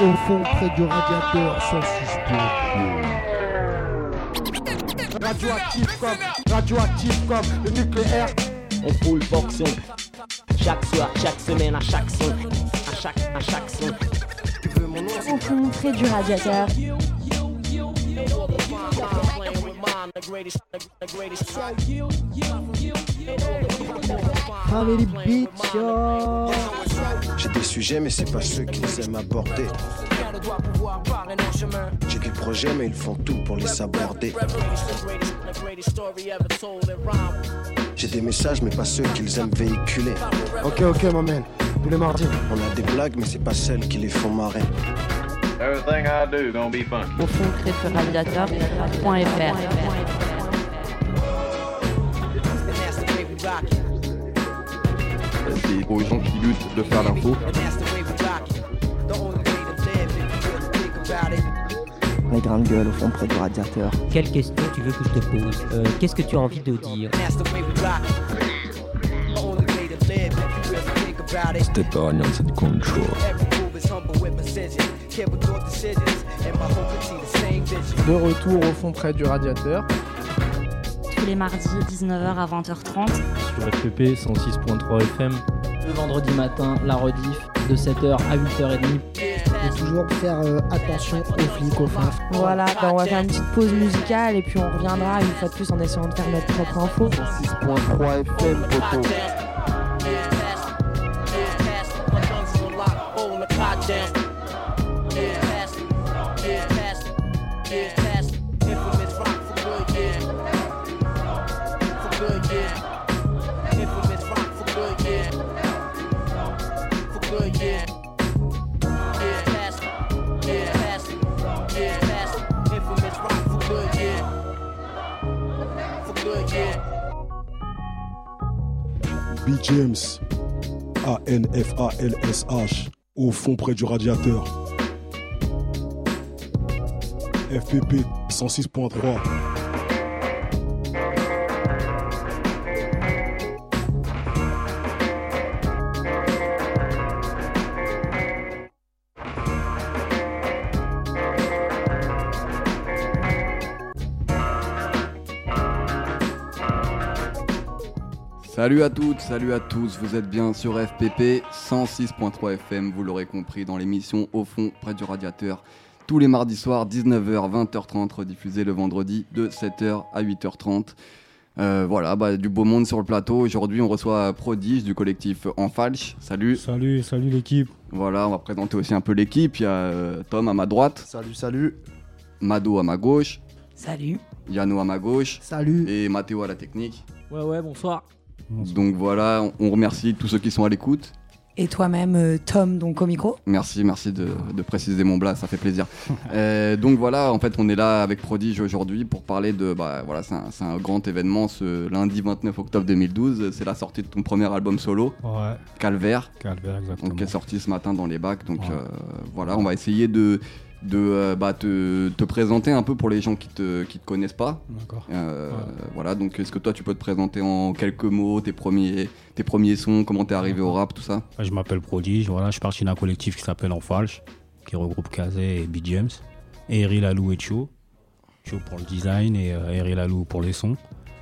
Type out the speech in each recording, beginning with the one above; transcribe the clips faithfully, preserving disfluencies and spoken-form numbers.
Au fond, près du radiateur, cent six point trois. Radioactif comme, radioactif comme le nucléaire. On full fonction. Chaque soir, chaque semaine, à chaque son. À chaque, à chaque son. Tu veux mon nom? Au fond, près du radiateur. Family Beach, yo. J'ai des sujets mais c'est pas ceux qu'ils aiment aborder. J'ai des projets mais ils font tout pour les aborder. J'ai des messages mais pas ceux qu'ils aiment véhiculer. Ok ok ma man, tous les mardis. On a des blagues mais c'est pas celles qui les font marrer. Everything I do gonna be fun. Au fond, près du radiateur point f r. C'est aux gens qui luttent de faire l'info. Les grains de gueule au fond près du radiateur. Quelle question tu veux que je te pose? euh, Qu'est-ce que tu as envie de dire? Step on and control. De retour au fond près du radiateur. Tous les mardis, dix-neuf heures à vingt heures trente. Sur F P P cent six point trois F M. Le vendredi matin, la rediff de sept heures à huit heures trente. Et toujours faire euh, attention aux flics, aux faf. Voilà, bah on va faire une petite pause musicale et puis on reviendra une fois de plus en essayant de faire notre propre info. cent six point trois F M, poto. B. James, A N F A L S H, au fond près du radiateur. F P P cent six point trois. Salut à toutes, salut à tous, vous êtes bien sur F P P cent six point trois F M, vous l'aurez compris, dans l'émission Au fond, près du radiateur, tous les mardis soirs, dix-neuf heures, vingt heures trente, rediffusé le vendredi de sept heures à huit heures trente. Euh, voilà, bah, du beau monde sur le plateau. Aujourd'hui, on reçoit Prodige du collectif En Falche. Salut. Salut, salut l'équipe. Voilà, on va présenter aussi un peu l'équipe. Il y a euh, Tom à ma droite. Salut, salut. Mado à ma gauche. Salut. Yano à ma gauche. Salut. Et Mathéo à la technique. Ouais, ouais, bonsoir. Donc voilà, on remercie tous ceux qui sont à l'écoute. Et toi-même, euh, Tom, donc au micro. Merci, merci de, de préciser mon blast, ça fait plaisir. euh, donc voilà, en fait, on est là avec Prodige aujourd'hui pour parler de... Bah, voilà, c'est un, c'est un grand événement ce lundi vingt-neuf octobre deux mille douze. C'est la sortie de ton premier album solo, ouais. Calvaire. Calvaire, exactement. Donc, qui est sorti ce matin dans les bacs. Donc ouais. euh, voilà, on va essayer de... de euh, bah, te, te présenter un peu pour les gens qui te, qui te connaissent pas. D'accord. Euh, ouais. Voilà, donc est-ce que toi tu peux te présenter en quelques mots, tes premiers, tes premiers sons, comment t'es arrivé au rap, tout ça? Je m'appelle Prodige, voilà, je suis parti d'un collectif qui s'appelle En Falche, qui regroupe Kazé et B. James, et Eri Lalou et Cho. Cho pour le design et euh, Eri Lalou pour les sons.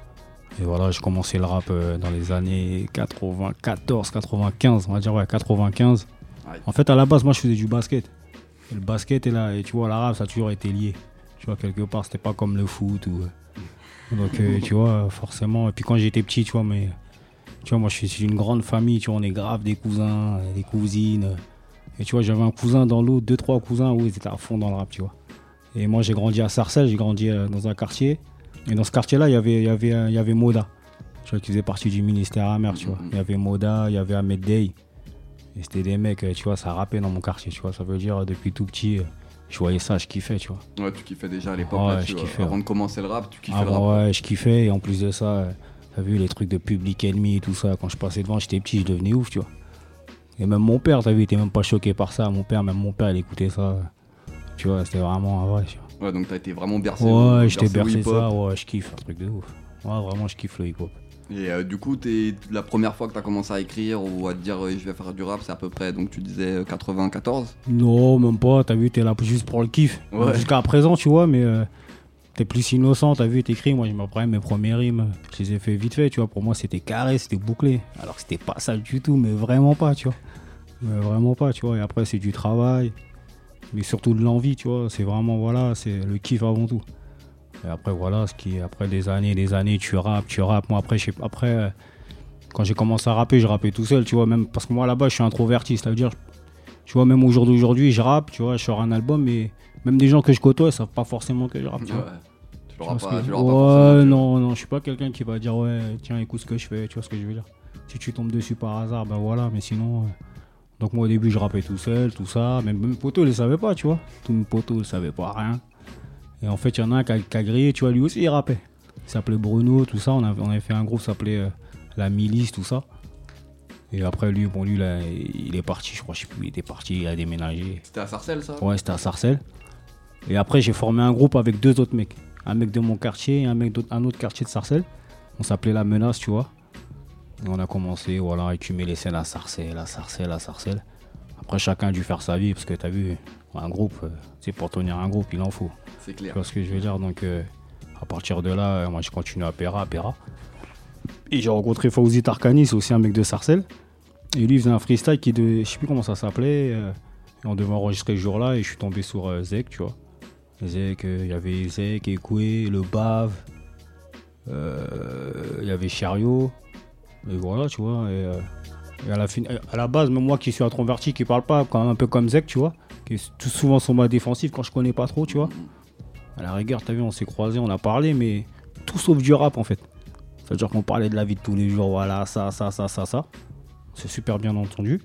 Et voilà, j'ai commencé le rap euh, dans les années quatre-vingt-quatorze quatre-vingt-quinze, on va dire ouais, quatre-vingt-quinze. Ouais. En fait, à la base, moi je faisais du basket. Et le basket et, là, et tu vois, l'arabe, ça a toujours été lié. Tu vois, quelque part, c'était pas comme le foot. Ou, donc, euh, tu vois, forcément. Et puis quand j'étais petit, tu vois, mais, tu vois, moi, je suis une grande famille. Tu vois, on est grave des cousins, des cousines. Et tu vois, j'avais un cousin dans l'autre, deux, trois cousins où ils étaient à fond dans le rap, tu vois. Et moi, j'ai grandi à Sarcelles, j'ai grandi euh, dans un quartier. Et dans ce quartier-là, il y avait, y avait, euh, y avait Moda. Tu vois, qui faisait partie du ministère amer, tu vois. Il y avait Moda, il y avait Ahmed Dey. Et c'était des mecs, tu vois, ça rappait dans mon quartier, tu vois. Ça veut dire, depuis tout petit, je voyais ça, je kiffais, tu vois. Ouais, tu kiffais déjà à l'époque, ouais, là, je tu, kiffais, avant ouais. de commencer le rap, tu kiffais ah, le rap. Ouais, je kiffais, et en plus de ça, t'as vu les trucs de Public Enemy et tout ça, quand je passais devant, j'étais petit, je devenais ouf, tu vois. Et même mon père, t'as vu, il était même pas choqué par ça. Mon père, même mon père, il écoutait ça. Tu vois, c'était vraiment vrai, tu vois. Ouais, donc t'as été vraiment bercé. Ouais, au, j'étais bercé hip-hop. ça, ouais, je kiffe, un truc de ouf. Ouais, vraiment, je kiffe le hip-hop. Et euh, du coup, t'es, la première fois que t'as commencé à écrire ou à te dire euh, je vais faire du rap, c'est à peu près, donc tu disais euh, quatre-vingt-quatorze? Non, même pas, t'as vu, t'es là juste pour le kiff. Ouais. Jusqu'à présent, tu vois, mais euh, t'es plus innocent, t'as vu, t'écris. Moi, je m'apprends mes premières rimes, je les ai fait vite fait, tu vois. Pour moi, c'était carré, c'était bouclé. Alors que c'était pas ça du tout, mais vraiment pas, tu vois. Mais vraiment pas, tu vois. Et après, c'est du travail, mais surtout de l'envie, tu vois. C'est vraiment, voilà, c'est le kiff avant tout. Et après, voilà, ce qui est, après des années, des années, tu rappes, tu rappes. Moi, après, je sais, après euh, quand j'ai commencé à rapper, je rappais tout seul, tu vois, même parce que moi, là-bas, je suis introverti, ça veut dire, tu vois, même au jour d'aujourd'hui, je rappe, tu vois, je sors un album, mais même des gens que je côtoie, ils savent pas forcément que je rappe, tu ouais. vois. Tu l'auras pas, tu l'auras ouais, pas forcément. non, non, je suis pas quelqu'un qui va dire, ouais, tiens, écoute ce que je fais, tu vois ce que je veux dire. Si tu tombes dessus par hasard, ben voilà, mais sinon... Euh... Donc moi, au début, je rappais tout seul, tout ça, même mes potos, ils ne savaient pas, tu vois. Tous mes potos, ils ne savaient pas rien. Et en fait, il y en a un qui a, qui a grillé, tu vois, lui aussi, il rappait. Il s'appelait Bruno, tout ça. On avait, on avait fait un groupe qui s'appelait euh, La Milice, tout ça. Et après, lui, bon, lui, là, il est parti, je crois, je sais plus, il était parti, il a déménagé. C'était à Sarcelles, ça? Ouais, c'était à Sarcelles. Et après, j'ai formé un groupe avec deux autres mecs. Un mec de mon quartier et un mec d'un autre quartier de Sarcelles. On s'appelait La Menace, tu vois. Et on a commencé, voilà, à écumer les scènes à Sarcelles, à Sarcelles, à Sarcelles. Après, chacun a dû faire sa vie, parce que t'as vu, un groupe, euh, tu sais, pour tenir un groupe, il en faut. C'est clair. Tu vois ce que je veux dire, donc euh, à partir de là, euh, moi je continue à Péra, à Péra. Et j'ai rencontré Fawzi Tarkani, c'est aussi un mec de Sarcelles. Et lui, il faisait un freestyle qui de, je sais plus comment ça s'appelait. Euh, et on devait enregistrer ce jour-là, et je suis tombé sur euh, Zek, tu vois. Zek, il euh, y avait Zek, Ekoué, Le Bave, il euh, y avait Chariot. Et voilà, tu vois. Et, euh, et à, la fin, à la base, même moi qui suis introverti, qui parle pas, quand même un peu comme Zek, tu vois, qui est tout souvent sur ma défensive quand je connais pas trop, tu vois. À la rigueur, t'as vu, on s'est croisés, on a parlé, mais tout sauf du rap en fait. C'est-à-dire qu'on parlait de la vie de tous les jours, voilà, ça, ça, ça, ça, ça. C'est super bien entendu.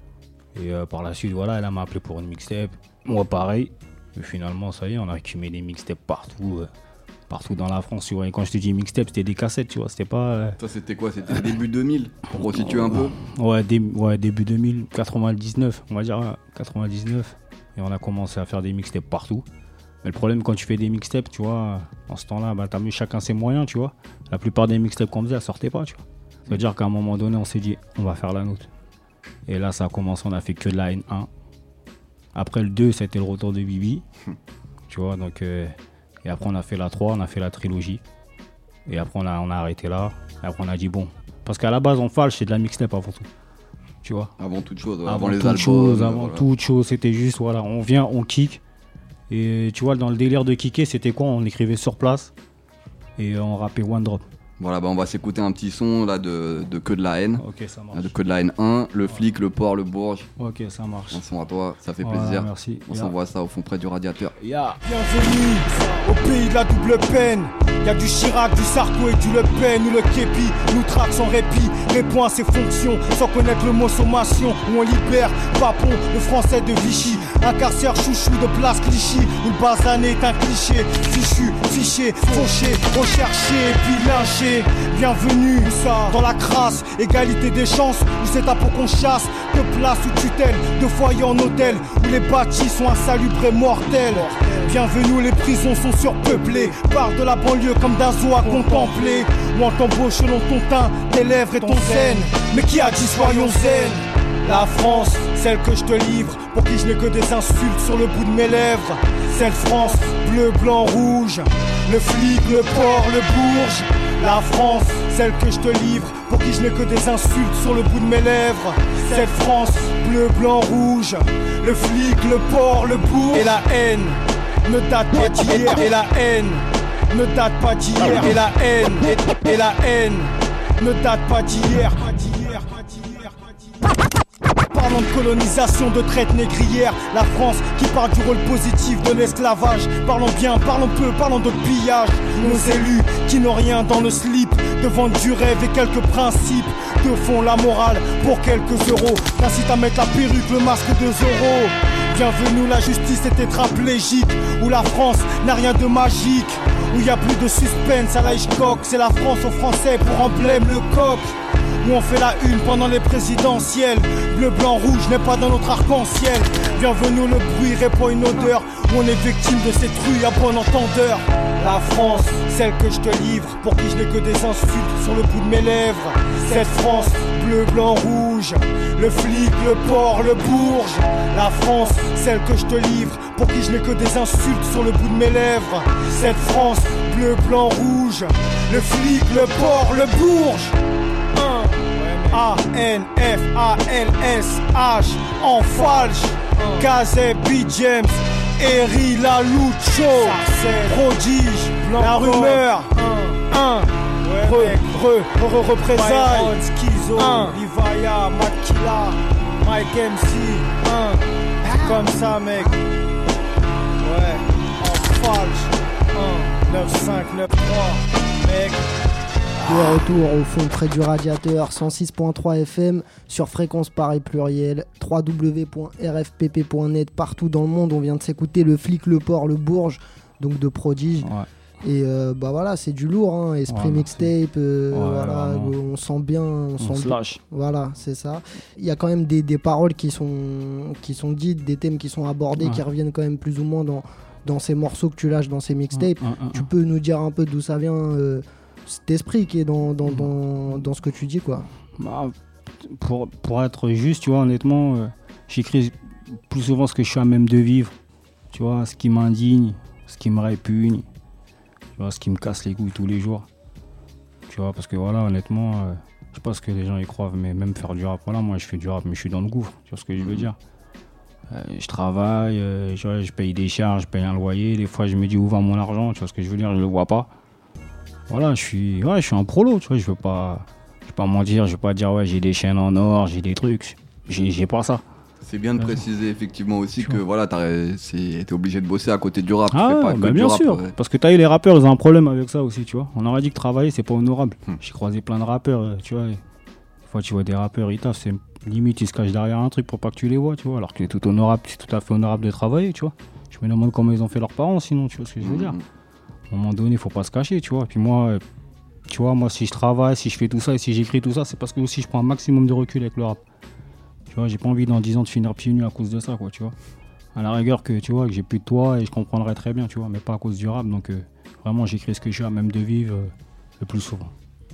Et euh, par la suite, voilà, elle m'a appelé pour une mixtape. Moi, pareil. Et finalement, ça y est, on a accumulé des mixtapes partout. Euh, partout dans la France, tu vois. Et quand je te dis mixtape, c'était des cassettes, tu vois. C'était pas. Euh... Ça, c'était quoi? C'était début deux mille, pour resituer un peu? Ouais, dé... ouais, début deux mille, quatre-vingt-dix-neuf, on va dire, ouais, quatre-vingt-dix-neuf. Et on a commencé à faire des mixtapes partout. Mais le problème, quand tu fais des mixtapes, tu vois, en ce temps-là, bah, t'as mis chacun ses moyens, tu vois. La plupart des mixtapes qu'on faisait, elles sortaient pas, tu vois. Ça veut dire qu'à un moment donné, on s'est dit, on va faire la nôtre. Et là, ça a commencé, on a fait que de la N un. Après le deux, c'était le retour de Bibi. Tu vois, donc... Euh, et après, on a fait la trois, on a fait la trilogie. Et après, on a, on a arrêté là. Et après, on a dit, bon... Parce qu'à la base, on Falche, c'est de la mixtape avant tout. Tu vois. Avant toute chose, ouais, avant, avant les toute albums. Chose, avant voilà. toute chose, c'était juste, voilà, on vient, on kick. Et tu vois, dans le délire de kicker, c'était quoi? On écrivait sur place et on rappait one drop. Voilà, bah on va s'écouter un petit son là de, de Que de la haine. Ok, ça marche. De Que de la haine un, le ouais. flic, le port, le bourge. Ok, ça marche. Un son à toi, ça fait voilà, plaisir. Merci. On yeah. s'envoie ça au fond près du radiateur. Yeah. Bienvenue au pays de la double peine. Y'a du Chirac, du Sarko et du Le Pen. Ou le Képi, nous traque sans répit. Les points, ses fonctions, sans connaître le mot sommation. Où on libère Papon, le français de Vichy. Incarcère chouchou de place Clichy. Où le basané est un cliché. Fichu, fiché, fauché, recherché et puis lynché. Bienvenue dans la crasse, égalité des chances. Où c'est à peau qu'on chasse. De place ou tutelle, de foyer en hôtel. Où les bâtis sont insalubres et mortels. Bienvenue, les prisons sont surpeuplées. Part de la banlieue comme d'un zoo à contempler. Où on t'embauche selon ton teint, tes lèvres et ton zen. Mais qui a dit soyons zen? La France, celle que je te livre, pour qui je n'ai que des insultes sur le bout de mes lèvres. Cette France, bleu, blanc, rouge. Le flic, le port, le bourge. La France, celle que je te livre, pour qui je n'ai que des insultes sur le bout de mes lèvres. Cette France, bleu, blanc, rouge. Le flic, le port, le bourge. Et la haine ne date pas d'hier. Et la haine ne date pas d'hier. Et la haine, et, et la haine ne date pas d'hier. Parlons de colonisation, de traite négrière. La France qui parle du rôle positif de l'esclavage. Parlons bien, parlons peu, parlons de pillage. Nos élus qui n'ont rien dans le slip, te vendent du rêve et quelques principes, te font la morale pour quelques euros. T'incitent à mettre la perruque, le masque de Zorro. Bienvenue, la justice est tétraplégique. Où la France n'a rien de magique. Où y a plus de suspense à la Hitchcock. C'est la France aux Français pour emblème le coq. où on fait la une pendant les présidentielles. Bleu, blanc, rouge n'est pas dans notre arc-en-ciel. Bienvenue, le bruit répand une odeur où on est victime de ces truies à bon entendeur. La France, celle que je te livre, pour qui je n'ai que des insultes sur le bout de mes lèvres. Cette France, bleu, blanc, rouge, le flic, le port, le bourge. La France, celle que je te livre, pour qui je n'ai que des insultes sur le bout de mes lèvres. Cette France, bleu, blanc, rouge, le flic, le port, le bourge. A N F A L S H en falche. Kazé, B. James, Eri Lalucho, prodige, la rumeur, un, re, re, re, représailles, Schizo, Livaya, Makila, Mike M C, un, comme ça mec, ouais, en falche, un, neuf cinq neuf trois, mec. De retour au fond près du radiateur, cent six point trois F M sur fréquence Paris pluriel, w w w point r f p p point net. Partout dans le monde, on vient de s'écouter le flic, le port, le bourge, donc de Prodige. Ouais. Et euh, bah voilà, c'est du lourd, hein, esprit ouais, mixtape, euh, ouais, voilà, euh, on sent bien, on, on sent bien. Voilà, c'est ça. Il y a quand même des, des paroles qui sont, qui sont dites, des thèmes qui sont abordés, ouais. qui reviennent quand même plus ou moins dans, dans ces morceaux que tu lâches dans ces mixtapes. Ouais, ouais, ouais, tu ouais. peux nous dire un peu d'où ça vient euh, cet esprit qui est dans, dans, dans, dans ce que tu dis, quoi. Bah, pour, pour être juste, tu vois, honnêtement, euh, j'écris plus souvent ce que je suis à même de vivre, tu vois, ce qui m'indigne, ce qui me répugne, tu vois, ce qui me casse les couilles tous les jours, tu vois, parce que voilà, honnêtement, euh, je sais pas ce que les gens y croient, mais même faire du rap, voilà, moi je fais du rap, mais je suis dans le gouffre, tu vois ce que je veux dire. Euh, je travaille, euh, je, ouais, je paye des charges, je paye un loyer, des fois je me dis où va mon argent, tu vois ce que je veux dire, je le vois pas. Voilà, je suis, ouais, je suis un prolo, tu vois, je veux pas, je veux pas mentir, je veux pas dire ouais, j'ai des chaînes en or, j'ai des trucs, j'ai, j'ai pas ça. C'est bien de préciser effectivement aussi que voilà, t'as été obligé de bosser à côté du rap. Ah, tu fais pas bah que bien du sûr, rap, ouais. Parce que t'as eu les rappeurs, ils ont un problème avec ça aussi, tu vois. On aurait dit que travailler, c'est pas honorable. Hmm. J'ai croisé plein de rappeurs, tu vois. Des fois, tu vois des rappeurs, ils taffent, c'est limite, ils se cachent derrière un truc pour pas que tu les vois, tu vois. Alors que c'est tout honorable, c'est tout à fait honorable de travailler, tu vois. Je me demande comment ils ont fait leurs parents, sinon, tu vois ce que je veux hmm. dire. À un moment donné, faut pas se cacher, tu vois. Et puis moi, tu vois, moi, si je travaille, si je fais tout ça et si j'écris tout ça, c'est parce que aussi je prends un maximum de recul avec le rap. Tu vois, j'ai pas envie dans dix ans de finir pieds nus à cause de ça, quoi, tu vois. À la rigueur que, tu vois, que j'ai plus de toi et je comprendrais très bien, tu vois, mais pas à cause du rap. Donc, euh, vraiment, j'écris ce que j'ai à même de vivre euh, le plus souvent.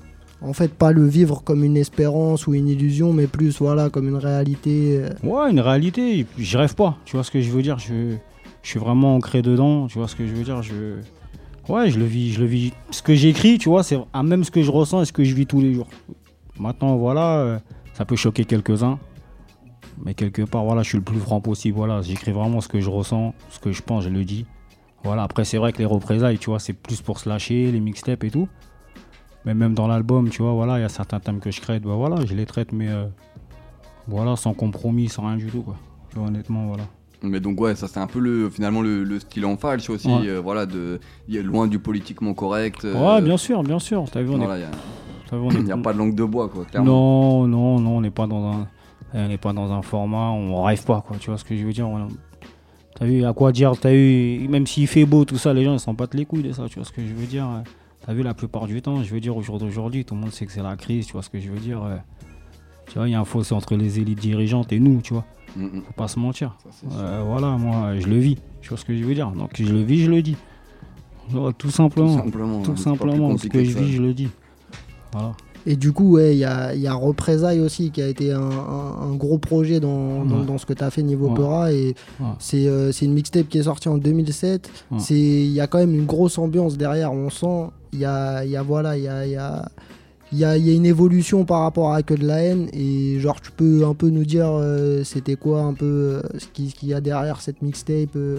En fait, pas le vivre comme une espérance ou une illusion, mais plus, voilà, comme une réalité. Euh... Ouais, une réalité. Je rêve pas, tu vois ce que je veux dire. Je, je suis vraiment ancré dedans, tu vois ce que je veux dire. Je... Ouais, je le vis, je le vis. Ce que j'écris, tu vois, c'est à même ce que je ressens et ce que je vis tous les jours. Maintenant, voilà, euh, ça peut choquer quelques-uns. Mais quelque part, voilà, je suis le plus franc possible. Voilà, j'écris vraiment ce que je ressens, ce que je pense, je le dis. Voilà, après, c'est vrai que les représailles, tu vois, c'est plus pour se lâcher, les mixtapes et tout. Mais même dans l'album, tu vois, voilà, il y a certains thèmes que je traite, bah voilà, je les traite, mais euh, voilà, sans compromis, sans rien du tout, quoi. Tu vois, honnêtement, voilà. Mais donc ouais, ça c'est un peu le finalement le, le style en falche aussi, ouais. euh, voilà, de il est loin du politiquement correct. Euh, ouais, bien sûr, bien sûr. T'as vu, on voilà, est... il n'y a, a pas de langue de bois, quoi. Clairement. Non, non, non, on n'est pas dans un, on n'est pas dans un format, on rêve pas, quoi. Tu vois ce que je veux dire. On... T'as vu, à quoi dire, t'as vu, même s'il fait beau, tout ça, les gens ils s'en battent les couilles de ça. Tu vois ce que je veux dire. T'as vu, la plupart du temps, je veux dire au jour d'aujourd'hui, tout le monde sait que c'est la crise. Tu vois ce que je veux dire. Tu vois, il y a un fossé entre les élites dirigeantes et nous, tu vois. Mm-mm. Faut pas se mentir. Ça, euh, voilà, moi, je le vis. Tu vois ce que je veux dire. Donc, je le vis, je le dis. Voilà, tout simplement. Tout simplement. Tout simplement. Ce que je vis, je le dis. Voilà. Et du coup, ouais, il y a, y a Représailles aussi qui a été un, un, un gros projet dans, dans, ouais. dans ce que tu as fait niveau ouais. Peura. Et ouais. c'est, euh, c'est une mixtape qui est sortie en deux mille sept. Il ouais. y a quand même une grosse ambiance derrière. On sent, il y a, y a, voilà, il y a. Y a Il y, y a une évolution par rapport à Que de la haine et genre tu peux un peu nous dire euh, c'était quoi un peu euh, ce qu'il ce qu'il y a derrière cette mixtape euh,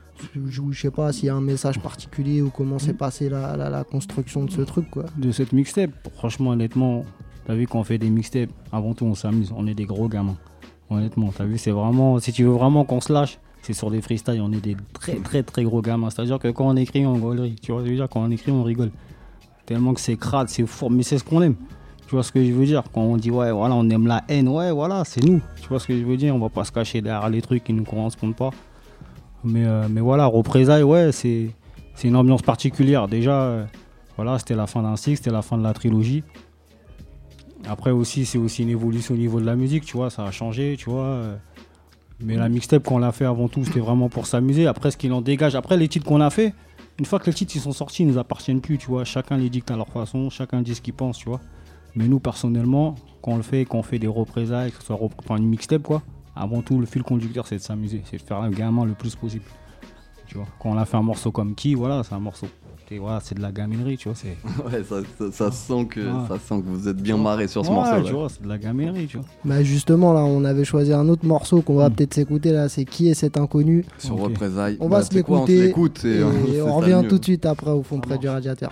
je, je sais pas s'il y a un message particulier ou comment s'est passée la, la, la construction de ce truc quoi. De cette mixtape, franchement honnêtement, t'as vu qu'on fait des mixtapes, avant tout on s'amuse, on est des gros gamins. Honnêtement, t'as vu, c'est vraiment, si tu veux vraiment qu'on se lâche, c'est sur des freestyles, on est des très très très gros gamins. C'est-à-dire que quand on écrit, on rigolerie. Tu vois ce que je veux dire, quand on écrit, on rigole. Tellement que c'est crade, c'est fourbe, mais c'est ce qu'on aime. Tu vois ce que je veux dire? Quand on dit ouais, voilà, on aime la haine, ouais, voilà, c'est nous. Tu vois ce que je veux dire? On va pas se cacher derrière les trucs qui nous correspondent pas. Mais, euh, mais voilà, Représailles, ouais, c'est, c'est une ambiance particulière. Déjà, euh, voilà, c'était la fin d'un cycle, c'était la fin de la trilogie. Après aussi, c'est aussi une évolution au niveau de la musique, tu vois, ça a changé, tu vois. euh. Mais la mixtape qu'on l'a fait avant tout, c'était vraiment pour s'amuser. Après, ce qu'il en dégage, après les titres qu'on a fait, une fois que les titres ils sont sortis, ils nous appartiennent plus, tu vois. Chacun les dicte à leur façon, chacun dit ce qu'il pense, tu vois. Mais nous, personnellement, quand on le fait, quand on fait des représailles, que ce soit rep- enfin, une mixtape, quoi, avant tout, le fil conducteur, c'est de s'amuser, c'est de faire un gamin le plus possible. Tu vois. Quand on a fait un morceau comme Qui, voilà, c'est un morceau. Et voilà, c'est de la gaminerie, tu vois. C'est... Ouais, ça, ça, ça, sent que, Ouais. ça sent que vous êtes bien marré sur ce ouais, morceau. tu vois, c'est de la gaminerie, tu vois. Bah justement là on avait choisi un autre morceau qu'on va mmh. peut-être s'écouter là, c'est Qui est cet inconnu. Sur okay. Représailles. On va bah, se l'écouter quoi, on, se et, et on revient tout de suite après au fond près du radiateur.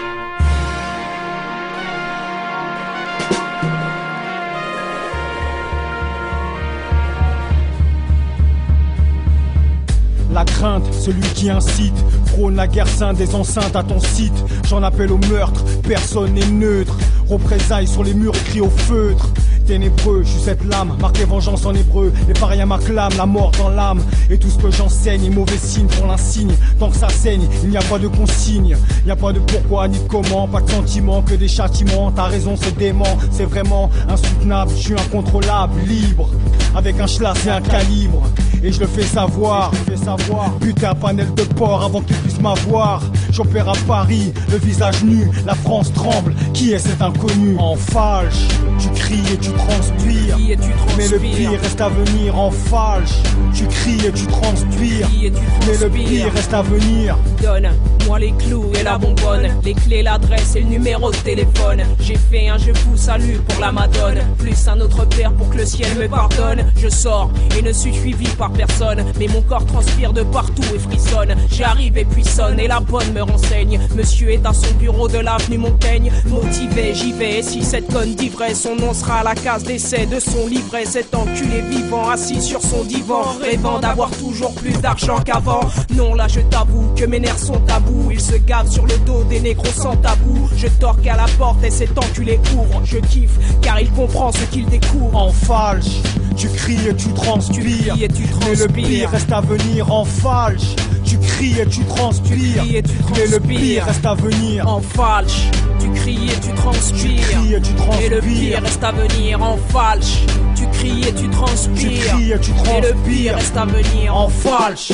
La crainte, celui qui incite, prône la guerre sainte des enceintes à ton site. J'en appelle au meurtre, personne n'est neutre. Représailles sur les murs écrits au feutre. Ténébreux, je suis cette lame, marquée vengeance en hébreu. Les parias m'acclament, la mort dans l'âme. Et tout ce que j'enseigne est mauvais signe pour l'insigne. Tant que ça saigne, il n'y a pas de consigne. Il n'y a pas de pourquoi ni de comment, pas de sentiment, que des châtiments. T'as raison, c'est dément, c'est vraiment insoutenable. Je suis incontrôlable, libre, avec un schlass et un calibre. Et je le fais savoir, je le fais savoir. Putain, panel de porc avant qu'il puisse m'avoir. J'opère à Paris, le visage nu, la France tremble. Qui est cet inconnu? En falche, tu cries et tu transpires. Et tu transpires. Mais le pire reste à venir. En falche, tu cries et tu transpires. Et tu Mais le pire reste à venir. Donne-moi les clous et la bonbonne, les clés, l'adresse et le numéro de téléphone. J'ai fait un je vous salue pour la Madone, plus un autre père pour que le ciel me pardonne. Je sors et ne suis suivi par personne, mais mon corps transpire de partout et frissonne. J'arrive et puis sonne et la bonne me renseigne. Monsieur est à son bureau de l'avenue Montaigne. Motivé, j'y vais, et si cette conne dit vrai, son nom sera à la case d'essai de son livret. Cet enculé vivant, assis sur son divan, rêvant d'avoir toujours plus d'argent qu'avant. Non, là je t'avoue que mes nerfs sont tabous. Il se gave sur le dos des négros sans tabou. Je torque à la porte et cet enculé ouvre. Je kiffe car il comprend ce qu'il découvre. En falche, tu cries et tu transpires. Tu cries et tu transpires. Mais le pire reste à venir. En falche, tu cries et tu transpires. Tu cries et tu transpires. Mais le pire reste à venir. En falche, tu cries et tu transpires. Tu cries et tu transpires. Et le pire reste à venir. En falche, tu cries et tu transpires. Tu cries et tu transpires. Et le pire reste à venir. En falche.